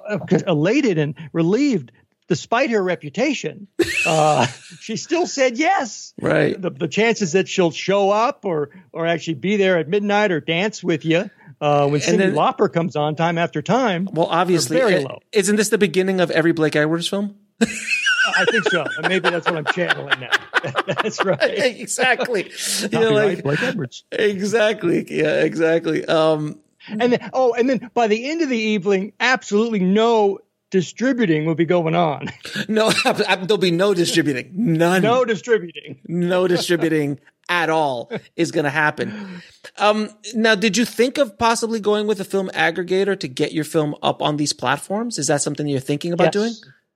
elated and relieved. Despite her reputation, she still said yes. Right. The chances that she'll show up or actually be there at midnight or dance with you when Cyndi Lauper comes on time after time. Well, obviously, very low. Isn't this the beginning of every Blake Edwards film? I think so. Maybe that's what I'm channeling now. That's right. Exactly. Copyright Blake Edwards. Exactly. Yeah. Exactly. And then by the end of the evening, absolutely no distributing will be going on. No, there'll be no distributing. None. No distributing. No distributing at all is going to happen. Now, did you think of possibly going with a film aggregator to get your film up on these platforms? Is that something you're thinking about doing?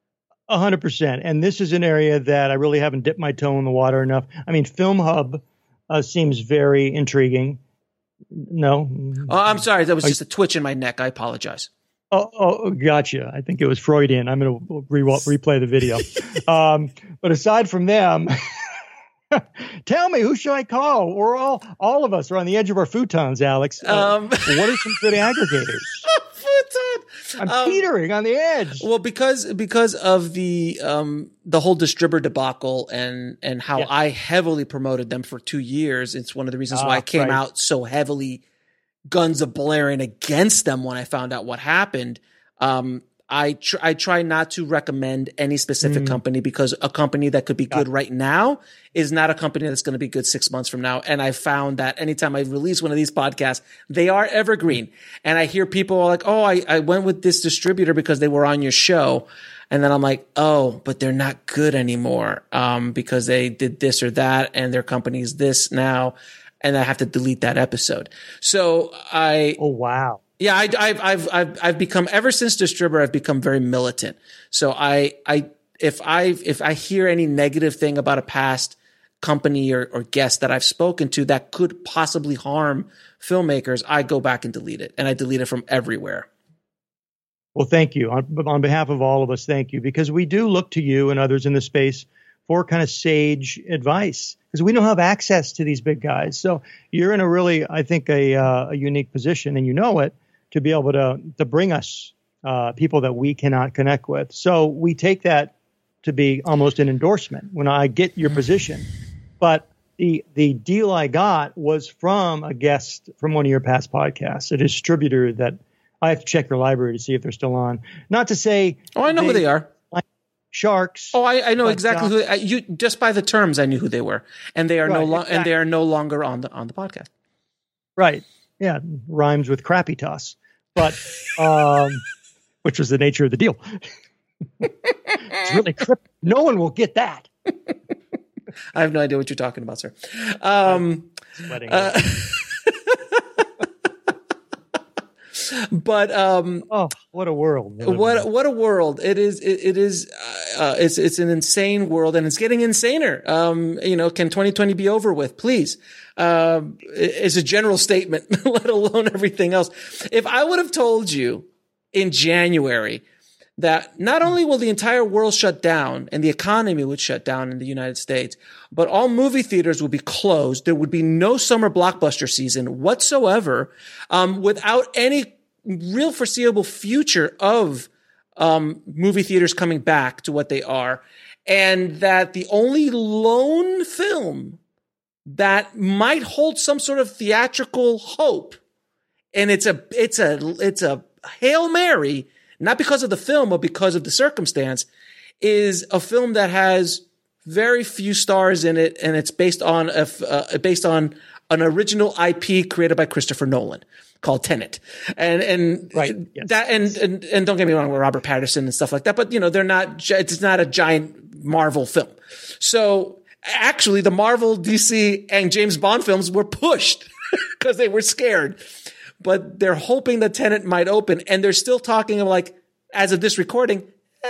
100%. And this is an area that I really haven't dipped my toe in the water enough. I mean, Film Hub seems very intriguing. No. Oh, I'm sorry. That was just a twitch in my neck. I apologize. Oh, gotcha. I think it was Freudian. I'm going to replay the video. But aside from them, tell me, who should I call? We're all of us are on the edge of our futons, Alex. What are some good aggregators? I'm teetering on the edge. Well, because of the whole distributor debacle and how I heavily promoted them for 2 years, it's one of the reasons why I came out so heavily guns a-blaring against them when I found out what happened. I try not to recommend any specific company, because a company that could be good right now is not a company that's going to be good 6 months from now. And I found that anytime I release one of these podcasts, they are evergreen. And I hear people are like, oh, I went with this distributor because they were on your show. And then I'm like, oh, but they're not good anymore because they did this or that and their company's this now. And I have to delete that episode. So oh, wow. Yeah, I've become, ever since distributor, I've become very militant. So if I hear any negative thing about a past company or guest that I've spoken to that could possibly harm filmmakers, I go back and delete it, and I delete it from everywhere. Well, thank you. On behalf of all of us, thank you, because we do look to you and others in the space for kind of sage advice, because we don't have access to these big guys. So you're in a really, I think, a unique position, and you know it, to be able to bring us people that we cannot connect with. So we take that to be almost an endorsement when I get your position. But the deal I got was from a guest from one of your past podcasts, a distributor that I have to check your library to see if they're still on. Not to say, oh, I know who they are. Sharks. Oh, I know exactly who you, just by the terms I knew who they were, and they are they are no longer on the podcast. Right. Yeah, rhymes with crappy toss, but which was the nature of the deal. It's really cryptic. No one will get that. I have no idea what you're talking about, sir. But oh, what a world! What a world it is! It's an insane world, and it's getting insaner. Can 2020 be over with, please? It's a general statement, let alone everything else. If I would have told you in January that not only will the entire world shut down and the economy would shut down in the United States, but all movie theaters would be closed, there would be no summer blockbuster season whatsoever, without any real foreseeable future of movie theaters coming back to what they are, and that the only lone film that might hold some sort of theatrical hope, and it's a Hail Mary, not because of the film, but because of the circumstance, is a film that has very few stars in it, and it's based on an original IP created by Christopher Nolan called Tenet. And Right, yes. that and don't get me wrong, with Robert Pattinson and stuff like that, but it's not a giant Marvel film. So actually the Marvel, DC, and James Bond films were pushed because they were scared. But they're hoping that Tenet might open, and they're still talking of, like, as of this recording,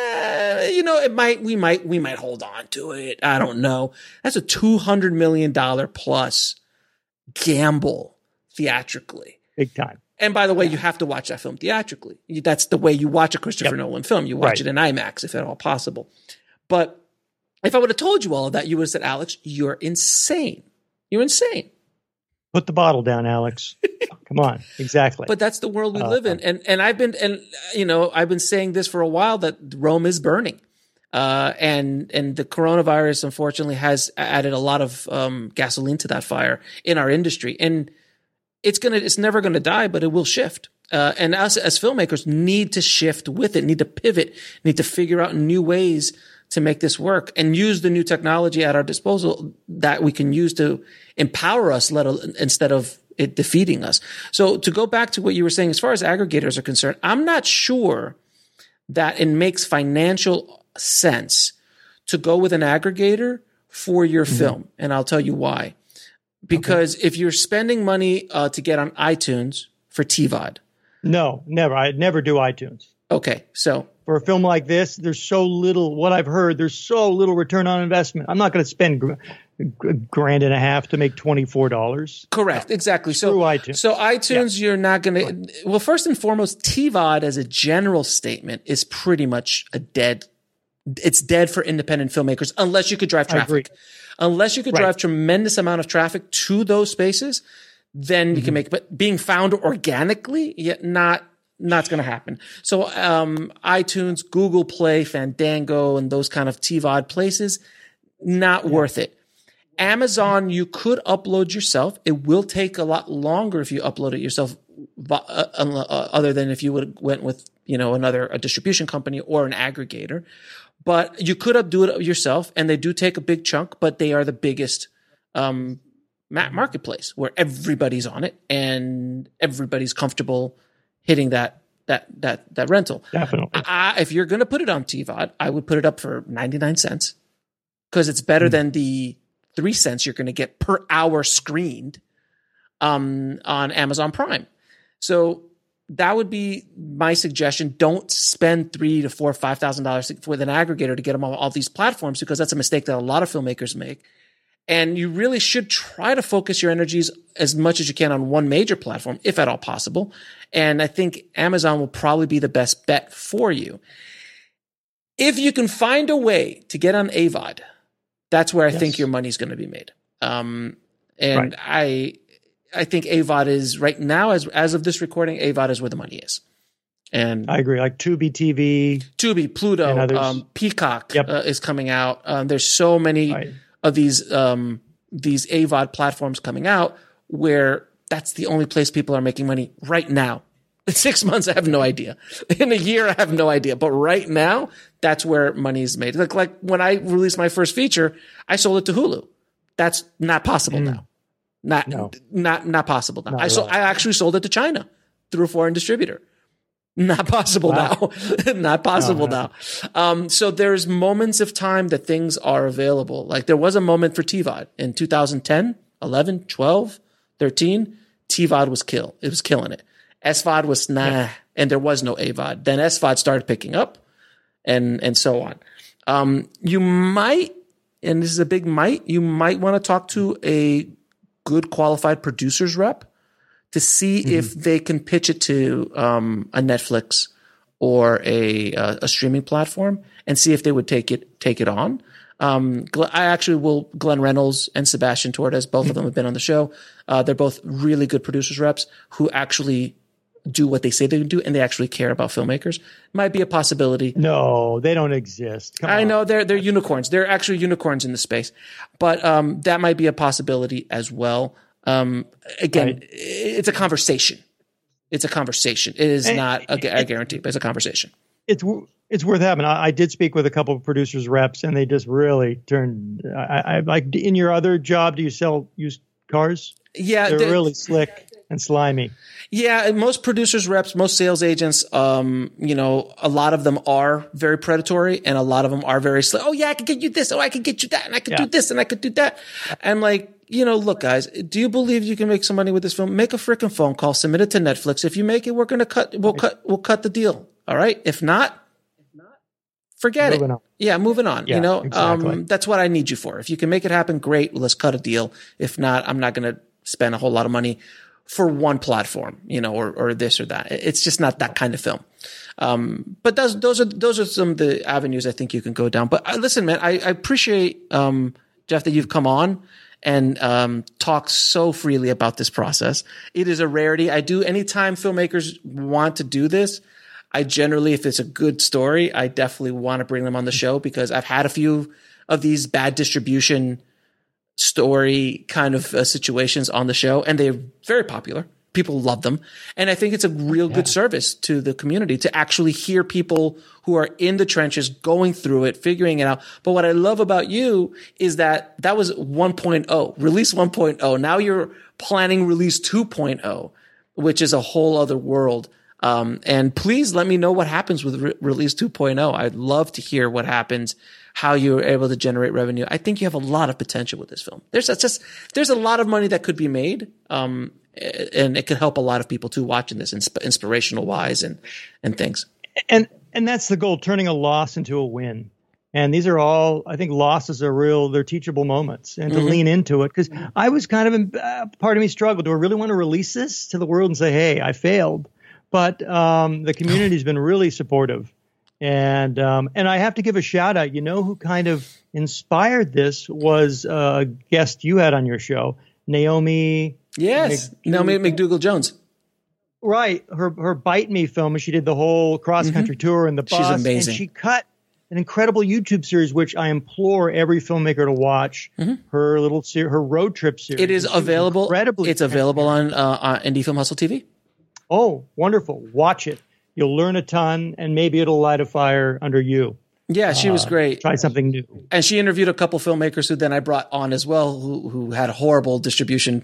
we might hold on to it. I don't know. That's a $200 million plus gamble theatrically. Big time. And by the way, you have to watch that film theatrically. That's the way you watch a Christopher Nolan film. You watch it in IMAX if at all possible. But if I would have told you all of that, you would have said, Alex, you're insane. You're insane. Put the bottle down, Alex. Come on. Exactly. But that's the world we live in. And I've been saying this for a while, that Rome is burning. And the coronavirus, unfortunately, has added a lot of gasoline to that fire in our industry. And it's never going to die, but it will shift. And us as filmmakers need to shift with it, need to pivot, need to figure out new ways to make this work and use the new technology at our disposal that we can use to empower us instead of it defeating us. So to go back to what you were saying, as far as aggregators are concerned, I'm not sure that it makes financial sense to go with an aggregator for your film. And I'll tell you why. Because if you're spending money to get on iTunes for TVOD. No, never. I'd never do iTunes. Okay. So for a film like this, there's so little, what I've heard, there's so little return on investment. I'm not going to spend $1.50 to make $24. Correct. No. Exactly. Through iTunes. So iTunes, you're not going to, well, first and foremost, TVOD as a general statement is pretty much it's dead for independent filmmakers unless you could drive traffic. Unless you could drive tremendous amount of traffic to those spaces, then you can make, but being found organically, not going to happen. So, iTunes, Google Play, Fandango, and those kind of TVOD places, not worth it. Amazon, you could upload yourself. It will take a lot longer if you upload it yourself, other than if you went with, a distribution company or an aggregator. But you could do it yourself, and they do take a big chunk, but they are the biggest marketplace where everybody's on it and everybody's comfortable hitting that rental. Definitely. If you're going to put it on TVOD, I would put it up for 99 cents because it's better than the 3 cents you're going to get per hour screened on Amazon Prime. So that would be my suggestion. Don't spend $3,000 to $4,000, $5,000 with an aggregator to get them on all these platforms, because that's a mistake that a lot of filmmakers make. And you really should try to focus your energies as much as you can on one major platform, if at all possible. And I think Amazon will probably be the best bet for you. If you can find a way to get on AVOD, that's where I think your money's going to be made. I think AVOD is right now, as of this recording, AVOD is where the money is. And I agree. Like Tubi TV, Pluto, Peacock is coming out. There's so many of these AVOD platforms coming out where that's the only place people are making money right now. In 6 months, I have no idea. In a year, I have no idea. But right now, that's where money is made. Like when I released my first feature, I sold it to Hulu. That's not possible now. Not possible now. I actually sold it to China through a foreign distributor. Not possible now. Not possible now. So there's moments of time that things are available. Like there was a moment for TVOD in 2010, 11, 12, 13. TVOD was It was killing it. SVOD was and there was no AVOD. Then SVOD started picking up and so on. You might, and this is a big might, you might want to talk to a good qualified producer's rep to see if they can pitch it to a Netflix or a streaming platform and see if they would take it on. Glenn Reynolds and Sebastian Torres, both of them have been on the show. They're both really good producers reps who actually do what they say they do, and they actually care about filmmakers. Might be a possibility. No, they don't exist. I know they're unicorns. They're actually unicorns in the space, but that might be a possibility as well. It's a conversation. It's a conversation. It is not a guarantee, but it's a conversation. It's It's worth having. I did speak with a couple of producers reps, and they just really turned. I like in your other job. Do you sell used cars? Yeah, they're really slick and slimy. Yeah, most producers reps, most sales agents, a lot of them are very predatory, and a lot of them are very slick. Oh yeah, I can get you this. Oh, I can get you that, and I can do this, and I could do that. I'm like, look, guys, do you believe you can make some money with this film? Make a freaking phone call, submit it to Netflix. If you make it, we'll cut the deal. All right. If not, forget it. Yeah, moving on. Yeah, exactly. That's what I need you for. If you can make it happen, great. Let's cut a deal. If not, I'm not going to spend a whole lot of money for one platform, or this or that. It's just not that kind of film. But those are some of the avenues I think you can go down. But listen, man, I appreciate, Jeff, that you've come on and talk so freely about this process. It is a rarity. Anytime filmmakers want to do this, I generally, if it's a good story, I definitely want to bring them on the show, because I've had a few of these bad distribution story kind of situations on the show, and they're very popular. People love them. And I think it's a real good service to the community to actually hear people who are in the trenches going through it, figuring it out. But what I love about you is that was 1.0, release 1.0. Now you're planning release 2.0, which is a whole other world. And please let me know what happens with release 2.0. I'd love to hear what happens, how you're able to generate revenue. I think you have a lot of potential with this film. There's a lot of money that could be made. And it could help a lot of people too, watching this inspirational wise and things. And that's the goal, turning a loss into a win. And these are all, I think losses they're teachable moments, and to lean into it. Cause I was kind of, part of me struggled. Do I really want to release this to the world and say, hey, I failed? But the community's been really supportive, and I have to give a shout out. Who kind of inspired this was a guest you had on your show, Naomi. Yes, Naomi McDougall Jones. Right, her Bite Me film, and she did the whole cross country tour in the bus. She's amazing. And she cut an incredible YouTube series, which I implore every filmmaker to watch. Her little her road trip series. It is available. It's available on Indie Film Hustle TV. Oh, wonderful. Watch it. You'll learn a ton, and maybe it'll light a fire under you. Yeah, she was great. Try something new. And she interviewed a couple filmmakers who then I brought on as well, who had a horrible distribution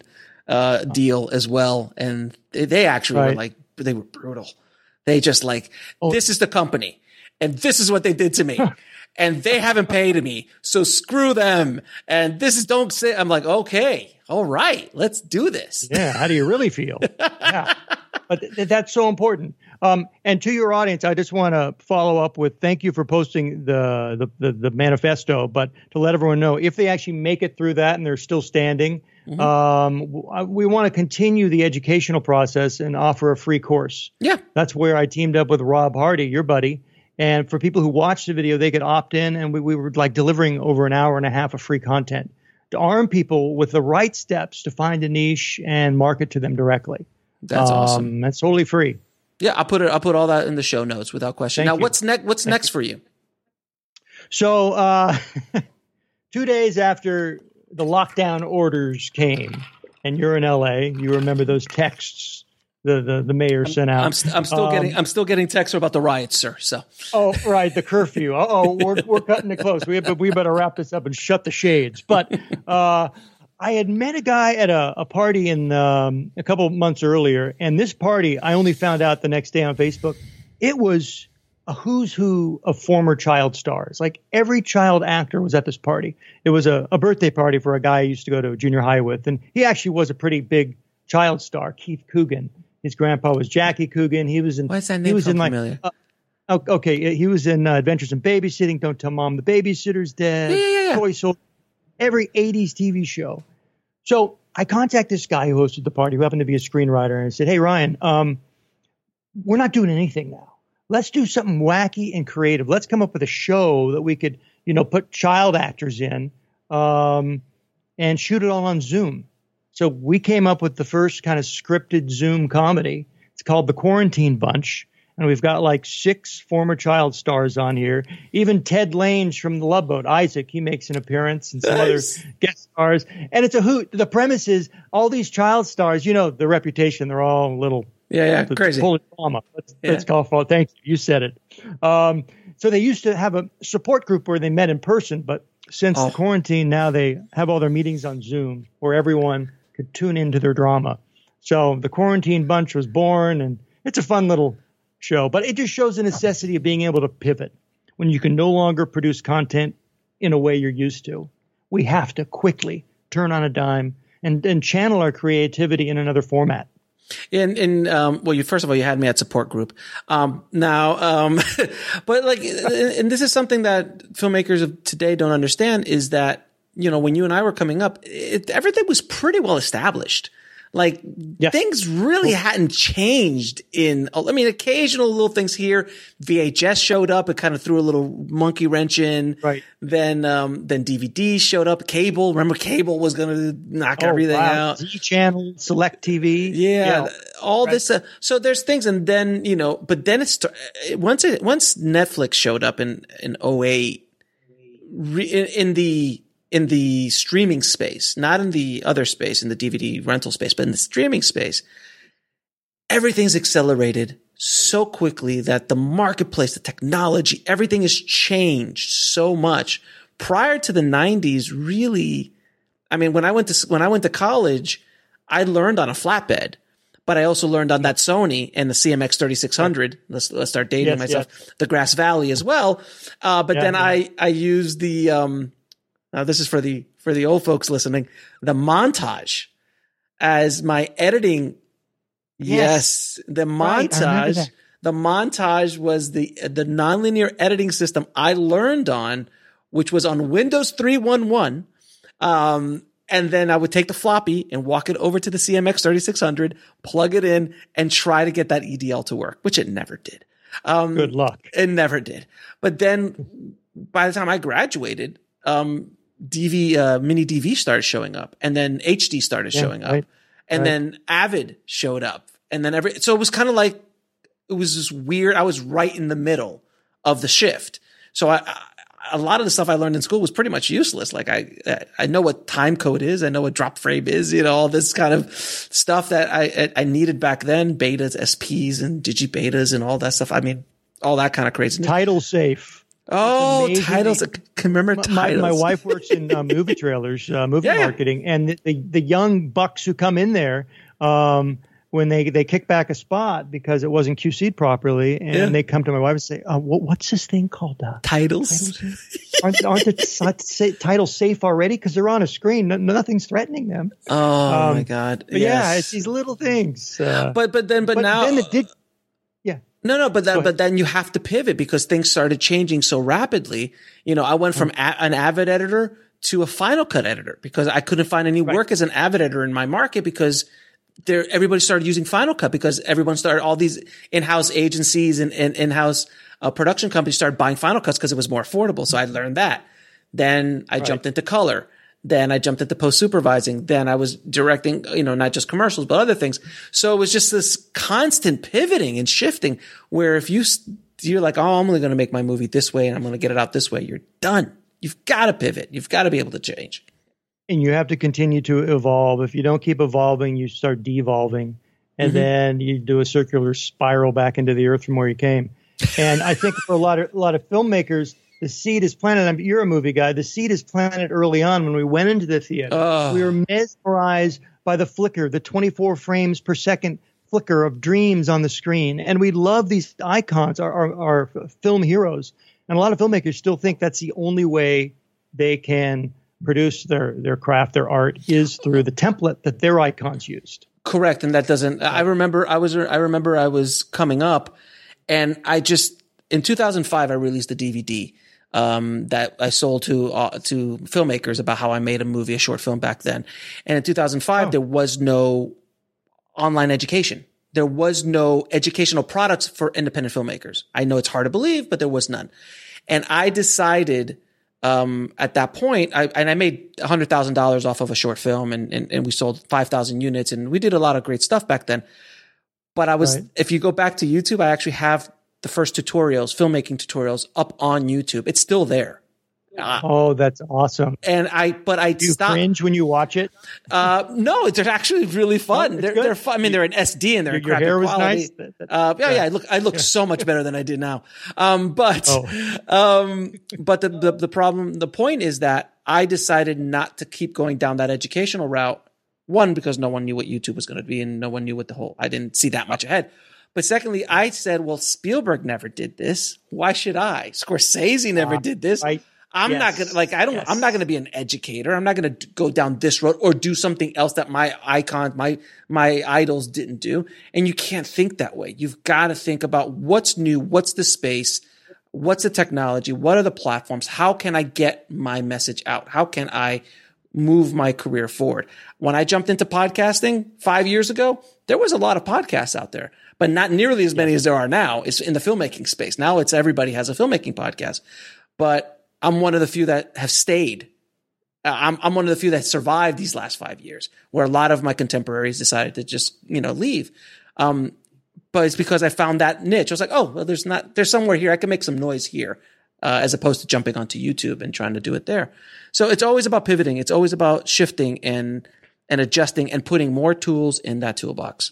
deal as well. And they actually were they were brutal. They just this is the company, and this is what they did to me. And they haven't paid me, so screw them. And don't say, I'm like, okay, all right, let's do this. Yeah, how do you really feel? Yeah. But that's so important. And to your audience, I just want to follow up with thank you for posting the manifesto, but to let everyone know, if they actually make it through that and they're still standing, we want to continue the educational process and offer a free course. Yeah. That's where I teamed up with Rob Hardy, your buddy. And for people who watch the video, they could opt in, and we were delivering over an hour and a half of free content to arm people with the right steps to find a niche and market to them directly. That's awesome. That's totally free. Yeah, I'll put all that in the show notes without question. Thank you. What's next? What's next for you? So 2 days after the lockdown orders came, and you're in LA, you remember those texts the mayor sent out. I'm still getting texts about the riots, sir. So. Oh, right, the curfew. We're cutting it close. We better wrap this up and shut the shades. But I had met a guy at a party in a couple of months earlier, and this party I only found out the next day on Facebook. It was a who's who of former child stars. Like every child actor was at this party. It was a birthday party for a guy I used to go to junior high with, and he actually was a pretty big child star, Keith Coogan. His grandpa was Jackie Coogan. He was in. Why is that name familiar? Okay, he was in Adventures in Babysitting. Don't Tell Mom the Babysitter's Dead. Yeah. Toy Soldier. Every 80s TV show. So I contacted this guy who hosted the party, who happened to be a screenwriter, and I said, hey, Ryan, we're not doing anything now. Let's do something wacky and creative. Let's come up with a show that we could, put child actors in and shoot it all on Zoom. So we came up with the first kind of scripted Zoom comedy. It's called The Quarantine Bunch. And we've got 6 former child stars on here. Even Ted Lange from The Love Boat, Isaac, he makes an appearance, and some other guest stars. And it's a hoot. The premise is all these child stars, the reputation, they're all little crazy. Polish drama. Let's call for it. Thank you. You said it. So they used to have a support group where they met in person, but since the quarantine, now they have all their meetings on Zoom where everyone could tune into their drama. So the Quarantine Bunch was born, and it's a fun little show, but it just shows the necessity of being able to pivot when you can no longer produce content in a way you're used to. We have to quickly turn on a dime and channel our creativity in another format. Well, first of all, you had me at support group. But like, and this is something that filmmakers of today don't understand is that, when you and I were coming up, everything was pretty well established. Like things really hadn't changed occasional little things here. VHS showed up. It kind of threw a little monkey wrench in. Right. Then DVD showed up. Cable. Remember cable was going to knock everything out. Z Channel, Select TV. Yeah. All this. So there's things. And then, but then once Netflix showed up in 2008, in the streaming space, not in the other space, in the DVD rental space, but in the streaming space, everything's accelerated so quickly that the marketplace, the technology, everything has changed so much. Prior to the 90s, really, when I went to college, I learned on a flatbed, but I also learned on that Sony and the CMX 3600. Let's start dating myself. Yes. The Grass Valley as well. I used the, now this is for the old folks listening, the Montage as my editing. Yes, the Montage. Right, the Montage was the nonlinear editing system I learned on, which was on Windows 3.1.1. And then I would take the floppy and walk it over to the CMX 3600, plug it in, and try to get that EDL to work, which it never did. Good luck. It never did. But then by the time I graduated, mini DV started showing up, and then HD started showing up, and then Avid showed up, and then so it was kind of like, it was this weird, I was right in the middle of the shift. So a lot of the stuff I learned in school was pretty much useless. Like I know what time code is. I know what drop frame is, all this kind of stuff that I needed back then, betas, SPs and digibetas and all that stuff. All that kind of crazy. Title safe. Oh, titles. Can remember titles. My wife works in movie trailers, movie marketing, and the young bucks who come in there, when they kick back a spot because it wasn't QC'd properly, and they come to my wife and say, what's this thing called? Titles? Aren't the titles safe already? Because they're on a screen. Nothing's threatening them. Oh, my God. But it's these little things. But now... Then it did... No, but then you have to pivot because things started changing so rapidly. I went from an Avid editor to a Final Cut editor because I couldn't find any work as an Avid editor in my market because everybody started using Final Cut because all these in-house agencies and in-house production companies started buying Final Cuts because it was more affordable. So I learned that. Then I jumped into color. Then I jumped into post-supervising. Then I was directing, not just commercials, but other things. So it was just this constant pivoting and shifting where if you're like, I'm only going to make my movie this way and I'm going to get it out this way, you're done. You've got to pivot. You've got to be able to change. And you have to continue to evolve. If you don't keep evolving, you start devolving. And then you do a circular spiral back into the earth from where you came. And I think for a lot of filmmakers, the seed is planted. You're a movie guy. The seed is planted early on when we went into the theater. We were mesmerized by the flicker, the 24 frames per second flicker of dreams on the screen. And we love these icons, our film heroes. And a lot of filmmakers still think that's the only way they can produce their craft, their art, is through the template that their icons used. Correct. And that doesn't, I remember I was coming up and in 2005, I released a DVD that I sold to filmmakers about how I made a movie, a short film back then. And in 2005, there was no online education. There was no educational products for independent filmmakers. I know it's hard to believe, but there was none. And I decided at that point, I made $100,000 off of a short film and we sold 5,000 units and we did a lot of great stuff back then. But if you go back to YouTube, I actually have the first tutorials, filmmaking tutorials up on YouTube. It's still there. Oh, that's awesome. And I Do you stopped. cringe when you watch it? No, they're actually really fun. Oh, they're fun. I mean, they're in SD and they're in Your crappy hair was quality. nice? I look so much better than I did now. But the point is that I decided not to keep going down that educational route. One, because no one knew what YouTube was going to be and no one knew what I didn't see that much ahead. But secondly, I said, well, Spielberg never did this. Why should I? Scorsese never did this. Right. I'm not going to, I'm not going to be an educator. I'm not going to go down this road or do something else that my idols didn't do. And you can't think that way. You've got to think about what's new, what's the space, what's the technology, what are the platforms? How can I get my message out? How can I move my career forward? When I jumped into podcasting 5 years ago, there was a lot of podcasts out there, but not nearly as many as there are now. It's in the filmmaking space. Now it's everybody has a filmmaking podcast, but I'm one of the few that have stayed. I'm one of the few that survived these last 5 years, where a lot of my contemporaries decided to just, leave. But it's because I found that niche. I was like, oh, well, there's somewhere here. I can make some noise here, as opposed to jumping onto YouTube and trying to do it there. So it's always about pivoting. It's always about shifting and adjusting and putting more tools in that toolbox.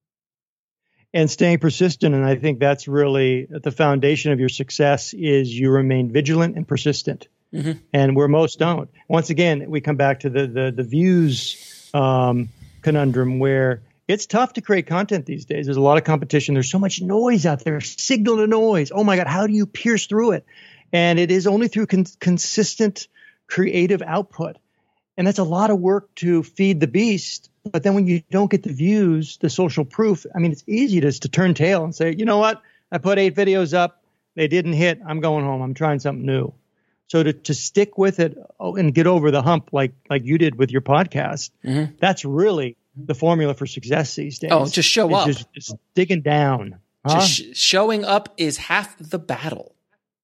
And staying persistent. And I think that's really at the foundation of your success is you remain vigilant and persistent. Mm-hmm. And where most don't. Once again, we come back to the views conundrum where it's tough to create content these days. There's a lot of competition. There's so much noise out there, signal to noise. Oh my God, how do you pierce through it? And it is only through consistent creative output. And that's a lot of work to feed the beast. But then when you don't get the views, the social proof, I mean, it's easy to turn tail and say, you know what? I put 8 videos up. They didn't hit. I'm going home. I'm trying something new. So to stick with it and get over the hump like you did with your podcast, mm-hmm. That's really the formula for success these days. Oh, just show up. Just digging down. Huh? Just showing up is half the battle.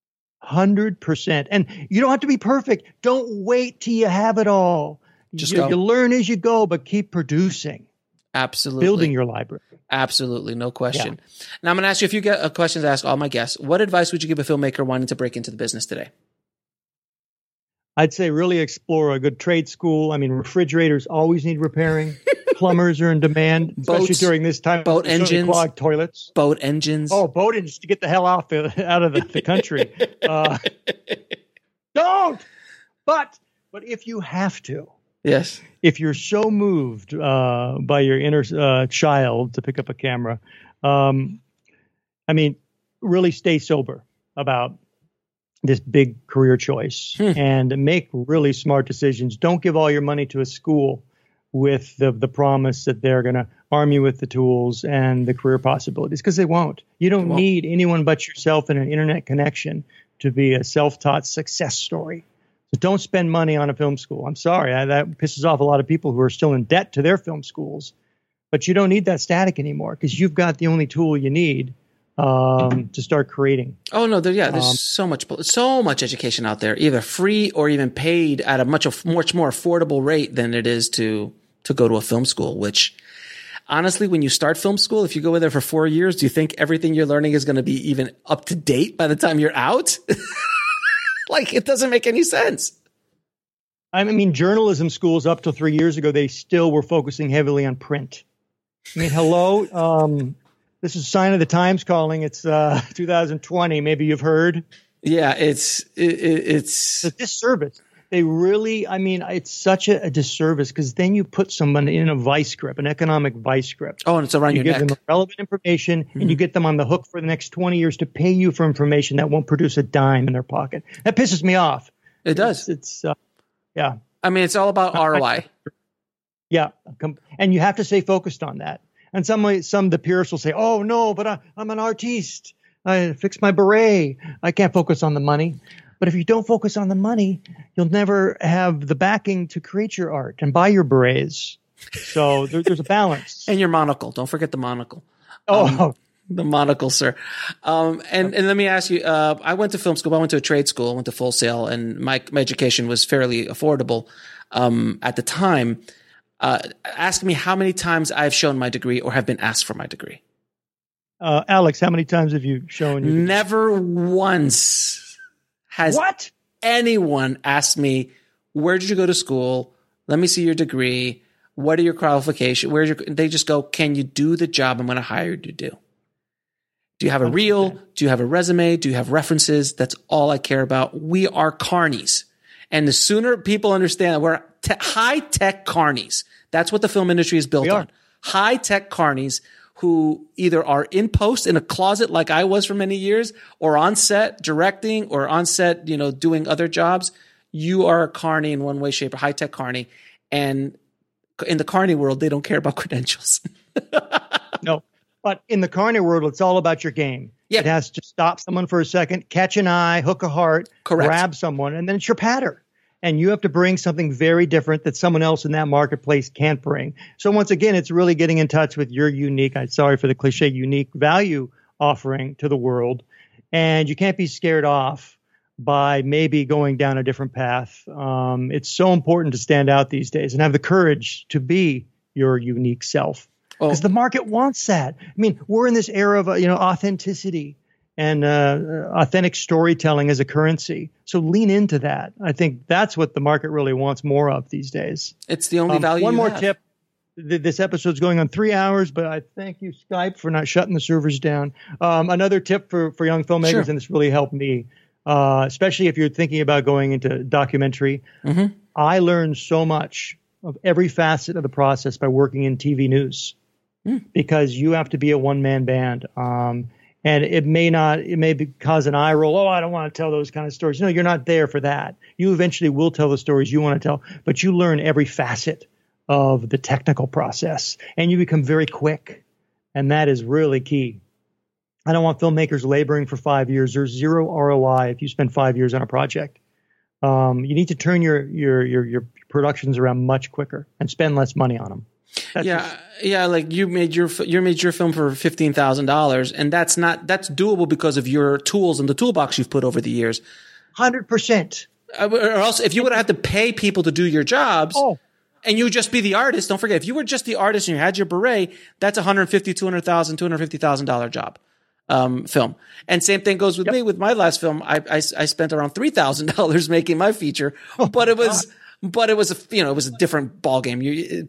100%. And you don't have to be perfect. Don't wait till you have it all. Just you learn as you go, but keep producing. Absolutely. Building your library. Absolutely. No question. Yeah. Now I'm going to ask you a few questions to ask all my guests. What advice would you give a filmmaker wanting to break into the business today? I'd say really explore a good trade school. I mean, refrigerators always need repairing. Plumbers are in demand, especially during this time. Boat engines. Clogged toilets. Boat engines. Oh, boat engines to get the hell out of the country. Don't! But if you have to. Yes. If you're so moved by your inner child to pick up a camera, I mean, really stay sober about this big career choice and make really smart decisions. Don't give all your money to a school with the promise that they're going to arm you with the tools and the career possibilities, because they won't. You don't need anyone but yourself and an internet connection to be a self-taught success story. So don't spend money on a film school. I'm sorry. That pisses off a lot of people who are still in debt to their film schools. But you don't need that static anymore because you've got the only tool you need to start creating. Oh, no. There's so much education out there, either free or even paid at a much more affordable rate than it is to go to a film school, which honestly, when you start film school, if you go in there for 4 years, do you think everything you're learning is going to be even up to date by the time you're out? Like, it doesn't make any sense. I mean, journalism schools up till 3 years ago, they still were focusing heavily on print. I mean, hello. This is a sign of the times calling. It's 2020. Maybe you've heard. Yeah, it's a disservice. They really, I mean, it's such a disservice because then you put someone in a vice grip, an economic vice grip. Oh, and it's around your neck. You give them relevant information and you get them on the hook for the next 20 years to pay you for information that won't produce a dime in their pocket. That pisses me off. It does. Yeah. I mean, it's all about ROI. Yeah. And you have to stay focused on that. And some of the purists will say, oh, no, but I'm an artiste. I fix my beret. I can't focus on the money. But if you don't focus on the money, you'll never have the backing to create your art and buy your berets. So there's a balance. And your monocle. Don't forget the monocle. The monocle, sir. And let me ask you, I went to film school. I went to a trade school. I went to Full Sail, and my education was fairly affordable at the time. Ask me how many times I've shown my degree or have been asked for my degree. Alex, how many times have you shown your degree? Never once. What? anyone asks me, where did you go to school? Let me see your degree. What are your qualifications? They just go, can you do the job I'm going to hire you to do? Do you have a reel? Do you have a resume? Do you have references? That's all I care about. We are carnies. And the sooner people understand that we're high-tech carnies, that's what the film industry is built on. High-tech carnies who either are in post in a closet like I was for many years, or on set directing, or on set, doing other jobs. You are a carny in one way, shape, or high-tech carny. And in the carny world, they don't care about credentials. No. But in the carny world, it's all about your game. Yeah. It has to stop someone for a second, catch an eye, hook a heart, grab someone, and then it's your pattern. And you have to bring something very different that someone else in that marketplace can't bring. So once again, it's really getting in touch with your unique, I'm sorry for the cliche, unique value offering to the world. And you can't be scared off by maybe going down a different path. It's so important to stand out these days and have the courage to be your unique self. Because the market wants that. I mean, we're in this era of authenticity and authentic storytelling as a currency. So lean into that. I think that's what the market really wants more of these days. It's the only value. One more tip. This episode's going on 3 hours, but I thank you, Skype, for not shutting the servers down. Another tip for young filmmakers, and this really helped me, especially if you're thinking about going into documentary. Mm-hmm. I learned so much of every facet of the process by working in TV news. Because you have to be a one-man band. And it may cause an eye roll. Oh, I don't want to tell those kind of stories. No, you're not there for that. You eventually will tell the stories you want to tell, but you learn every facet of the technical process and you become very quick. And that is really key. I don't want filmmakers laboring for 5 years. There's zero ROI if you spend 5 years on a project. You need to turn your productions around much quicker and spend less money on them. Like you made your film for $15,000, and that's doable because of your tools and the toolbox you've put over the years. 100%. Or else, if you would have to pay people to do your jobs, and you would just be the artist, don't forget, if you were just the artist and you had your beret, that's $150,000, $200,000, $250,000 job. Film. And same thing goes with me with my last film. I spent around $3,000 making my feature, but it was a different ballgame.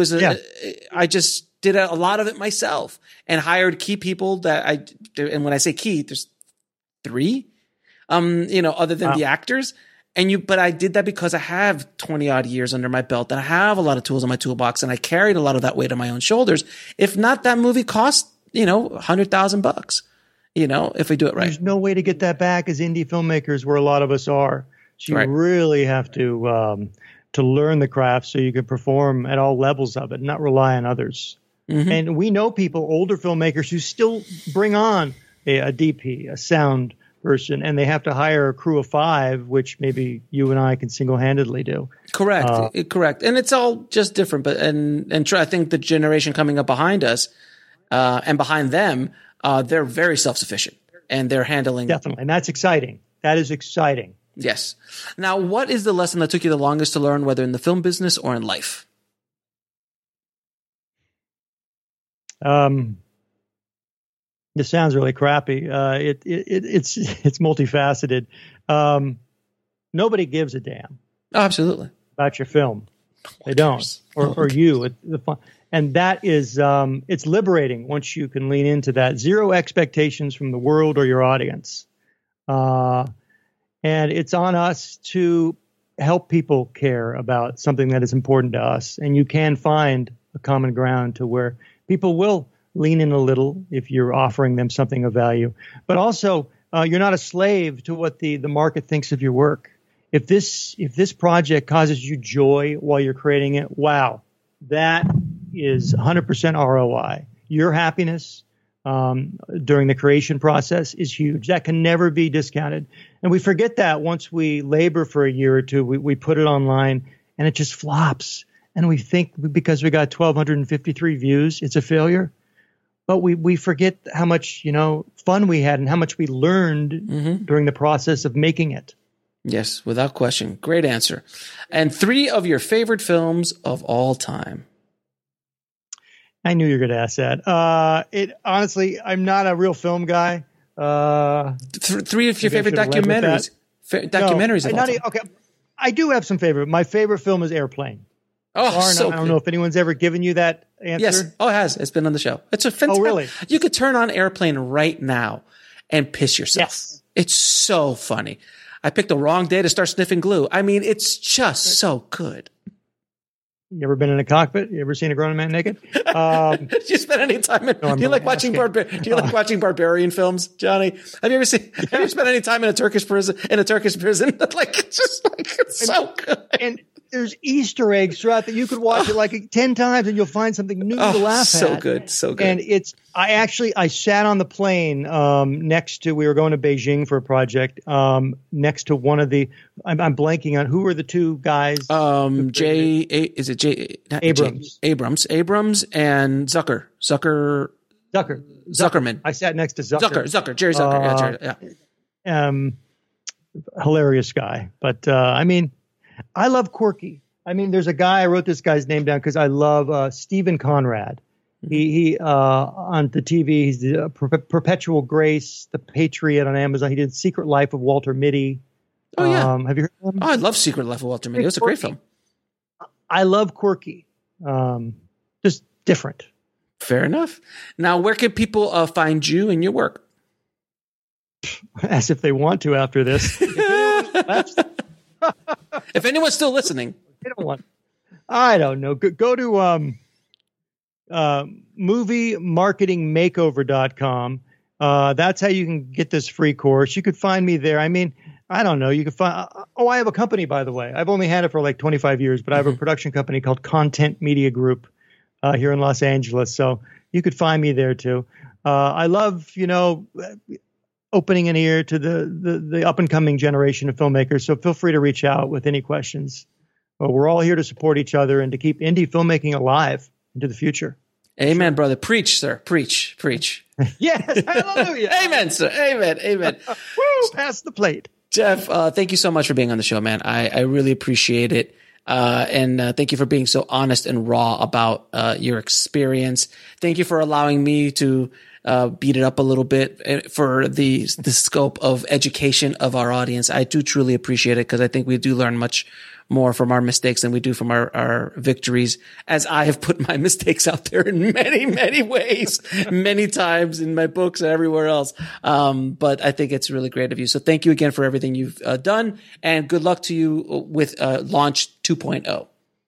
I just did a lot of it myself and hired key people and when I say key, there's 3, other than the actors. But I did that because I have 20 odd years under my belt and I have a lot of tools in my toolbox and I carried a lot of that weight on my own shoulders. If not, that movie cost, $100,000, if we do it right. There's no way to get that back as indie filmmakers where a lot of us are. So you really have to learn the craft so you can perform at all levels of it, not rely on others. Mm-hmm. And we know people, older filmmakers, who still bring on a DP, a sound person, and they have to hire a crew of 5, which maybe you and I can single-handedly do. Correct. Correct. And it's all just different. But I think the generation coming up behind us and behind them, they're very self-sufficient and they're handling. Definitely. And that's exciting. That is exciting. Yes. Now, what is the lesson that took you the longest to learn, whether in the film business or in life? This sounds really crappy. It's multifaceted. Nobody gives a damn. Oh, absolutely. About your film. They don't. Or you. The fun. And that is, it's liberating once you can lean into that. Zero expectations from the world or your audience. And it's on us to help people care about something that is important to us. And you can find a common ground to where people will lean in a little if you're offering them something of value. But also, you're not a slave to what the market thinks of your work. If this project causes you joy while you're creating it, wow, that is 100% ROI. Your happiness during the creation process is huge. That can never be discounted. And we forget that once we labor for a year or two, we put it online and it just flops. And we think because we got 1,253 views, it's a failure. But we forget how much, fun we had and how much we learned during the process of making it. Yes, without question. Great answer. And 3 of your favorite films of all time. I knew you were going to ask that. Honestly, I'm not a real film guy. 3 of your favorite documentaries. documentaries of all time. Okay, I do have some favorite. My favorite film is Airplane. Oh, I don't know if anyone's ever given you that answer. Yes. Oh, it has. It's been on the show. It's a fantastic. Oh, really? You could turn on Airplane right now and piss yourself. Yes. It's so funny. I picked the wrong day to start sniffing glue. I mean, it's just so good. You ever been in a cockpit? You ever seen a grown man naked? Do you spend any time in? Do you like watching barbarian films, Johnny? Have you ever spent any time in a Turkish prison? Like it's so good. And there's Easter eggs throughout that you could watch it like 10 times and you'll find something new to laugh at. So good. And I sat on the plane next to, we were going to Beijing for a project, next to one of the, I'm blanking on, who were the two guys? Abrams and Zuckerman. I sat next to Zucker. Jerry Zucker. Yeah. Hilarious guy. But I mean, I love quirky. I mean, there's a guy, I wrote this guy's name down because I love Stephen Conrad. He on the TV, he's the Perpetual Grace, The Patriot on Amazon. He did Secret Life of Walter Mitty. Oh, yeah. Have you heard of him? Oh, I love Secret Life of Walter Mitty. It was a great film. I love quirky. Just different. Fair enough. Now, where can people find you and your work? As if they want to after this. If anyone's still listening. I don't know. Go to moviemarketingmakeover.com. That's how you can get this free course. You could find me there. I mean, I don't know. You can find. I have a company, by the way. I've only had it for like 25 years, but I have a production company called Content Media Group here in Los Angeles. So you could find me there too. I love, opening an ear to the up and coming generation of filmmakers. So feel free to reach out with any questions. Well, we're all here to support each other and to keep indie filmmaking alive into the future. Amen, brother. Preach, sir. Preach. Yes. Hallelujah. Amen, sir. Amen. Woo, pass the plate. Jeff, thank you so much for being on the show, man. I really appreciate it. And thank you for being so honest and raw about your experience. Thank you for allowing me to beat it up a little bit for the scope of education of our audience. I do truly appreciate it because I think we do learn much more from our mistakes than we do from our victories, as I have put my mistakes out there in many, many ways, many times in my books and everywhere else. But I think it's really great of you. So thank you again for everything you've done, and good luck to you with Launch 2.0.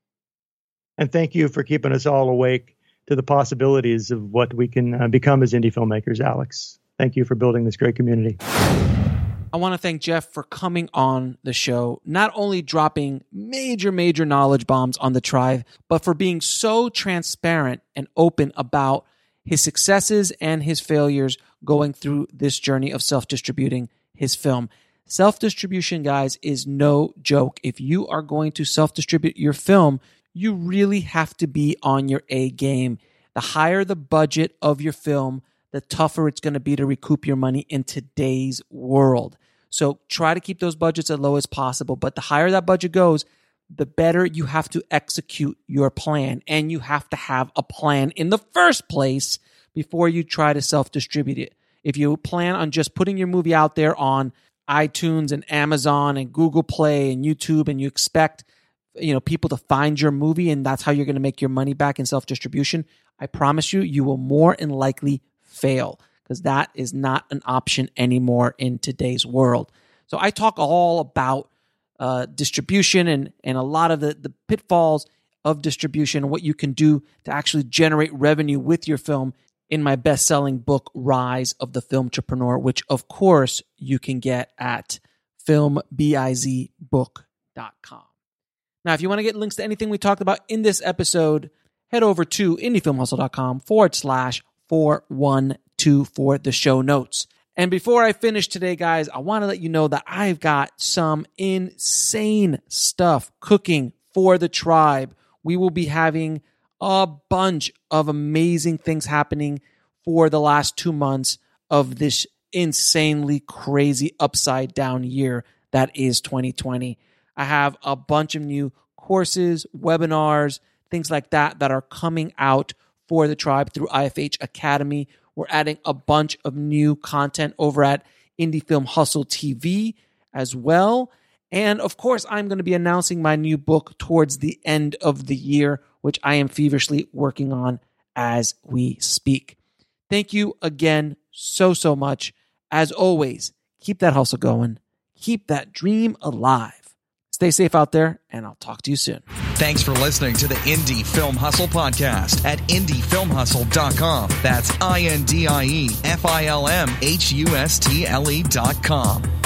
And thank you for keeping us all awake to the possibilities of what we can become as indie filmmakers, Alex. Thank you for building this great community. I want to thank Jeff for coming on the show, not only dropping major knowledge bombs on the tribe, but for being so transparent and open about his successes and his failures going through this journey of self-distributing his film. Self-distribution, guys, is no joke. If you are going to self-distribute your film, you really have to be on your A game. The higher the budget of your film, the tougher it's going to be to recoup your money in today's world. So try to keep those budgets as low as possible. But the higher that budget goes, the better you have to execute your plan. And you have to have a plan in the first place before you try to self-distribute it. If you plan on just putting your movie out there on iTunes and Amazon and Google Play and YouTube, and you expect people to find your movie and that's how you're going to make your money back in self-distribution, I promise you will more than likely fail, because that is not an option anymore in today's world. So I talk all about distribution and a lot of the pitfalls of distribution and what you can do to actually generate revenue with your film in my best-selling book, Rise of the Filmtrepreneur, which, of course, you can get at filmbizbook.com. Now, if you want to get links to anything we talked about in this episode, head over to indiefilmhustle.com/412 for the show notes. And before I finish today, guys, I want to let you know that I've got some insane stuff cooking for the tribe. We will be having a bunch of amazing things happening for the last 2 months of this insanely crazy upside down year that is 2020. I have a bunch of new courses, webinars, things like that are coming out for the tribe through IFH Academy. We're adding a bunch of new content over at Indie Film Hustle TV, as well. And of course, I'm going to be announcing my new book towards the end of the year, which I am feverishly working on as we speak. Thank you again so much. As always, keep that hustle going. Keep that dream alive. Stay safe out there, and I'll talk to you soon. Thanks for listening to the Indie Film Hustle podcast at IndieFilmHustle.com. That's IndieFilmHustle.com.